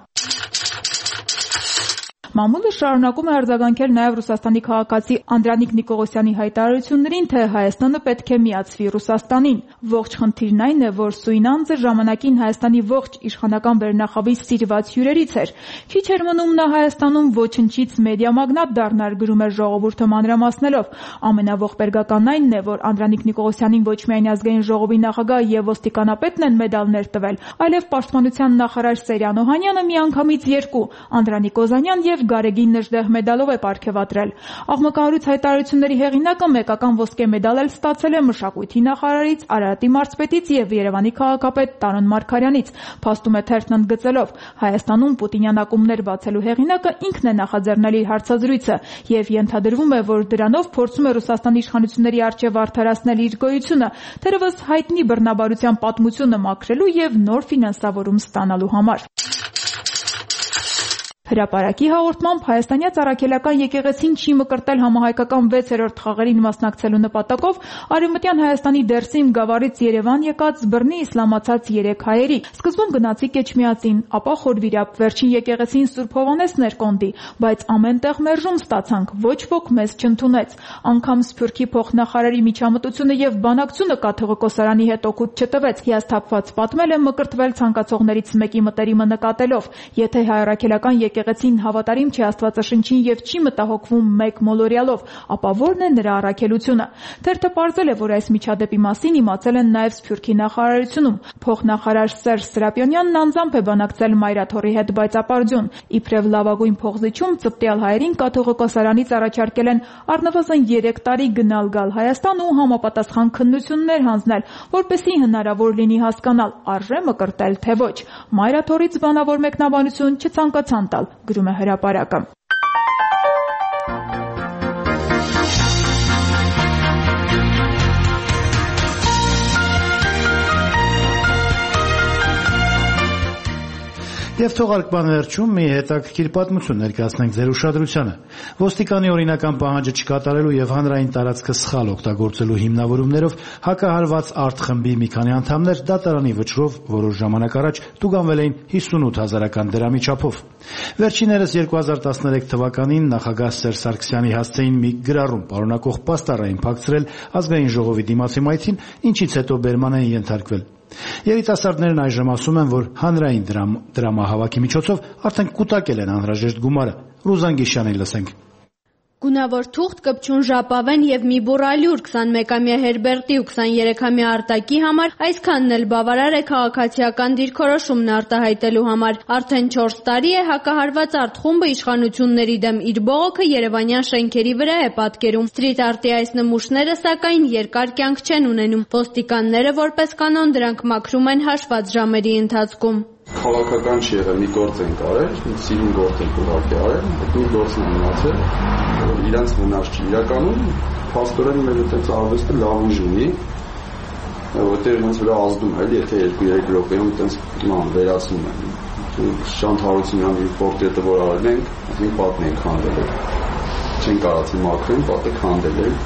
Մամուլը շարունակում է արձագանքել նաև Ռուսաստանի քաղաքացի Անդրանիկ Նիկողոսյանի հայտարարություններին, թե Հայաստանը պետք է միացվի Ռուսաստանին։ Ողջ խնդիրն այն է, որ սույն անձը ժամանակին Հայաստանի ողջ իշխանական վերնախավի սիրված հյուրերից էր։ Քիչ էր մնում նա Հայաստանում ոչնչից մեդիա մագնատ դառնար, գրում է Ժողովուրդը մանրամասնելով։ Ամենաողբերգականն այնն է, որ Անդրանիկ Նիկողոսյանին ոչ միայն Ազգային ժողովի նախագահ եւ ոստիկանապետն են մեդալներ տվել, այլև պաշտպանության նախարար Սերյան Օհանյանը միանգամից երկու՝ Անդրանիկ Օզանյան եւ Գարեգին Նժդեհ մեդալով է պարգևատրել։ Աղմկահարույց հայտարարությունների հեղինակը մեկական ոսկե մեդալ էլ ստացել է մշակույթի նախարարից, Արարատի մարզպետից եւ Երևանի քաղաքապետ Տարոն Մարգարյանից, փաստում է թերթն ընդգծելով. Հայաստանում պուտինյան ակումբներ բացելու հեղինակը ինքն է նախաձեռնել իր հարցազրույցը եւ ենթադրվում է, որ դրանով փորձում է Ռուսաստանի իշխանությունների առջեւ արդարացնել իր գոյությունը, թերևս հայտնի բռնաբարության պատմությունը մաքրելու եւ նոր ֆինանսավորում ստանալու համար։ Հրապարակի հաղորդմամբ հայաստանյաց առաքելական եկեղեցին չի մկրտել համահայկական վեցերորդ խաղերին մասնակցելու նպատակով Արևմտյան Հայաստանի Դերսիմ գավառից Երևան եկած բռնի իսլամացած երեք հայերի։ Սկզբում գնացիկ էջմիածին, ապա խորվիրապ, վերջին եկեղեցին Սուրբ Հովհաննեսն էր կոնդի, բայց ամենտեղ մերժում ստացանք, ոչ ոք մեզ չընդունեց։ Անգամ Սփյուռքի փոխնախարարի միջամտությունը եւ բանակցությունը Կաթողիկոսարանի հետ օգուտ չտվեց։ Հիասթափված պատմել է մկրտվել ցանկացողներից մեկի մտերիմը նկատելով. Եթե հայ առաքելական եկեղեցին հավատարիմ չի Աստվածաշնչին եւ չի մտահոգվում մեկ մոլորյալով, ապա ո՞րն է նրա առաքելությունը։ Թերթը պարզել է, որ այս միջադեպի մասին իմացել են նաեւ Սփյուռքի նախարարությունում։ Փոխնախարար Սերժ Սրապյոնյանն անձամբ է բանակցել Մայրաթորի հետ բայցապարձյուն։ Իբրև լավագույն փողզիչում ծպտյալ հայերին Կաթողիկոսարանից առաջարկել են առնվազն երեք տարի գնալ-գալ Հայաստան ու համապատասխան քննություններ հանձնել, որպեսզի հնարավոր լինի հասկանալ՝ արժե մկրտել թե ոչ։ Մայրաթորից բանավոր մեկնաբանություն չցանկացան տալ, գրում է Հրապարակը։
Եվ թողարկման վերջում մի հետաքրքիր պատմություն ներկայացնենք ձեր ուշադրությանը։ Ոստիկանի օրինական պահանջը չկատարելու եւ հանրային տարածքը սխալ օգտագործելու հիմնավորումներով հակահարված արտխմբի մի քանի անդամներ դատարանի վճռով որոշ ժամանակ առաջ տուգանվել էին հիսունութ հազարական դրամի չափով։ Վերջիններս երկու հազար տասներեք թվականին նախագահ Սերժ Սարգսյանի հասցեին մի գրառում պարունակող պաստառային փակցրել ազգային ժողովի դիմացի մայթին, ինչից հետո բերման են ենթարկվել։ Երիտասարդներն այժմ ասում են, որ հանրային դրամ, դրամահավաքի միջոցով արդեն կուտակել են անհրաժեշտ գումարը։ Ռուզան Գիշյանին լսենք։
Գունավոր թուղթ, կպչուն ժապավեն եւ մի բուռ ալյուր քսանմեկամյա Հերբերտի ու քսաներեքամյա Արտակի համար այսքանն էլ բավարար է քաղաքացիական դիրքորոշումն արտահայտելու համար։ Արդեն չորս տարի է հակահարված արտխումբը իշխանությունների դեմ իր բողոքը երևանյան շենքերի վրա է պատկերում։ Սթրիթ արտի այս նմուշները սակայն երկար կյանք չեն ունենում։ Ոստիկանները որպես կանոն դրանք մաքրում են հաշված ժամերի ընթացքում։
Քաղաքական չի եղել, մի գործ են կարել, մի սիրուն գործ են ուղղակի արել, մի գործն են մնացել, որ իրանց վնաս չի։ Իրականում փաստորեն մեր այդպես արվեստը լավ ուժ ունի, որտեղ իրենց վրա ազդում է, եթե երկու-երեք րոպեում այդպես ման վերացնում են։ Շանթ Հարությունյանի պորտրետը որ արել ենք, ասենք պատն են քանդել։ Չեն կարացի մաքրեն, պատը քանդել են։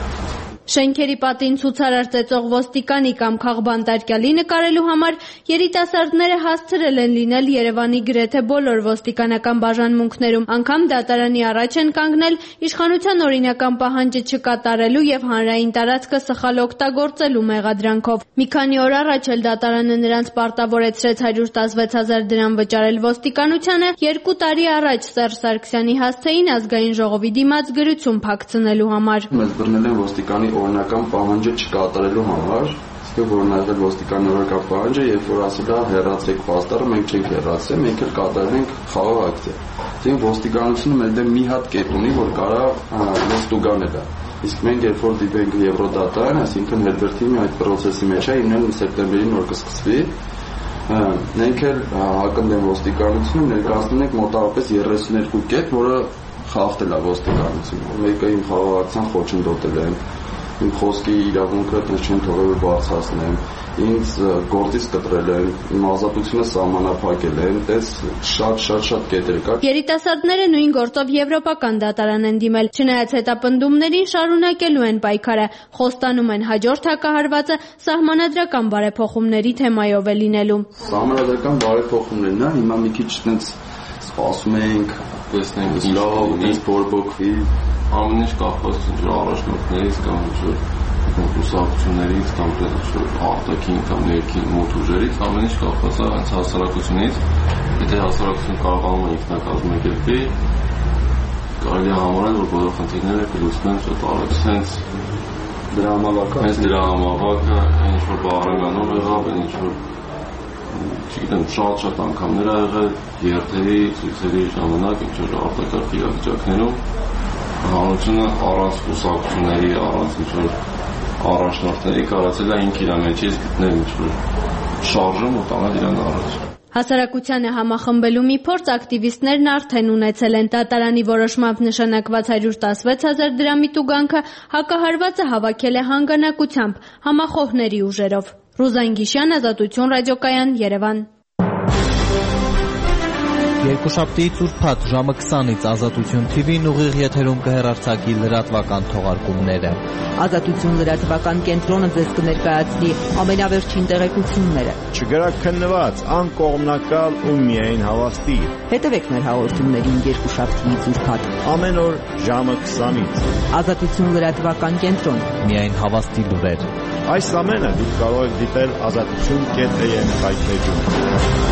Շենքերի պատին ցուցարար ծեծող ոստիկանի կամ քաղբանտարկյալի նկարելու համար երիտասարդները հասցրել են լինել Երևանի գրեթե բոլոր ոստիկանական բաժանմունքներում, անգամ դատարանի առաջ են կանգնել իշխանության օրինական պահանջը չկատարելու եւ հանրային տարածքը սխալ օգտագործելու մեղադրանքով։ Մի քանի օր առաջ էլ դատարանը նրանց պարտավորեցրեց հարյուր տասնվեց հազար դրամ վճարել ոստիկանությանը, երկու տարի առաջ Սերժ Սարգսյանի հասցեին ազգային ժողովի դիմաց գրություն փակցնելու համար։
Մեզ բռնել են ոստիկանի օրինական պահանջը չկատարելու համար, իսկ որ նայել ոստիկանի օրինական պահանջը, երբ որ ասել է հեռացեք պաստառը, մենք չենք հեռացել, մենք էլ կատարել ենք խաղաղ ակցիա։ Դին ոստիկանությունը մեր դեմ մի հատ կետ ունի, որ կարա ոստուգանել է։ Իսկ մենք երբ որ դիպենք Եվրոդատարան, այսինքն Հերբերտի մի այդ process-ի մեջ է, ինքն սեպտեմբերին որ կսկսվի, մենք էլ հակընդդեմ ոստիկանությունը ներկայացնում ենք մոտավորապես երեսունյոթ կետ, որը խախտել է ոստիկանությունը։ Մեկը իմ խաղաղ ակցիան խոչընդոտել են, իմ խոսքի իրավունքը չեն թողել բարձրացնեմ, ինձ գործից կտրել են, իմ ազատությունը սահմանափակել են, դες շատ-շատ-շատ կետեր կա։
Երիտասարդները նույն գործով եվրոպական դատարան են դիմել, չնայած հետապնդումներին շարունակելու են պայքարը, խոստանում են հաջորդ հակահարվածը սահմանադրական բարեփոխումների թեմայով է լինելու։
Սահմանադրական բարեփոխումներն է, հիմա մի քիչ այդպես սպասում ենք, տեսնենք լավ, ինչ բորբոքվի, ամեն ինչ կախված ինչ առաջնորդներից կամ ինչ կուսակցություններից կամ արտաքին կամ ներքին մոտ ուժերից, ամեն ինչ կախված է հենց հասարակությունից, եթե հասարակությունը կարողանում է ինքնակազմակերպի, կարելի է համարել, որ բոլոր խնդիրները կլուծվեն շատ արագ, հենց դրա համավարակը, հենց դրա համավարակը, ինչ որ բաղրամյանով եղավ, ինչ որ չգիտեմ, շատ-շատ անգամներ ա եղել երթերի, ցույցերի ժամանակ, ինչ որ արտակարգ իրավիճակներում հանրությունը առանց կուսակցությունների, առանց ինչ որ առաջնորդների կարացել է ինքն իր մեջից գտնել ինչ որ շարժում ու տանել իրան առաջ։
Հասարակությանը համախմբելու մի փորձ ակտիվիստներն արդեն ունեցել են։ Դատարանի որոշմամբ նշանակված հարյուր տասնվեց հազար դրամի տուգանքը հակահարվածը հավաքել է հանգանակությամբ համախոհների ուժերով։ Ռուզան Գիշյան, Ազատություն ռադիոկայան, Երևան։
Երկուշաբթի ծուրփաթ ժամը քսանից Ազատություն Թի Վին ուղիղ եթերում կհեռարձակի լրատվական թողարկումները։
Ազատություն լրատվական կենտրոնը ձեզ կներկայացնի ամենավերջին տեղեկությունները։
Չգրաքննված, անկողմնակալ ու միայն հավաստի։
Հետևեք մեր հաղորդումներին երկուշաբթի ծուրփաթ
ամեն օր ժամը քսանից։
Ազատություն լրատվական կենտրոն,
միայն հավաստի լուրեր։
Այս ամենը դուք կարող եք դիտել ազատություն կետ էյ էմ հայտնեջում։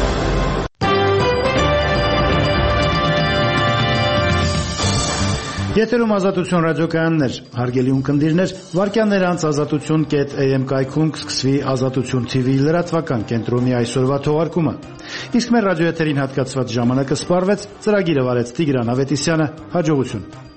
Եթերում Ազատություն ռադիոկայաններ, հարգելի ունկնդիրներ, վարքյաններ անց ազատություն կետ էյ էմ կայքում կսկսվի Ազատություն Թի Վի լրատվական կենտրոնի այսօրվա թողարկումը։ Իսկ մեր ռադիոեթերին հատկացված ժամանակը սպառվեց, ծրագիրը վարեց Տիգրան Ավետիսյանը, հաջողություն։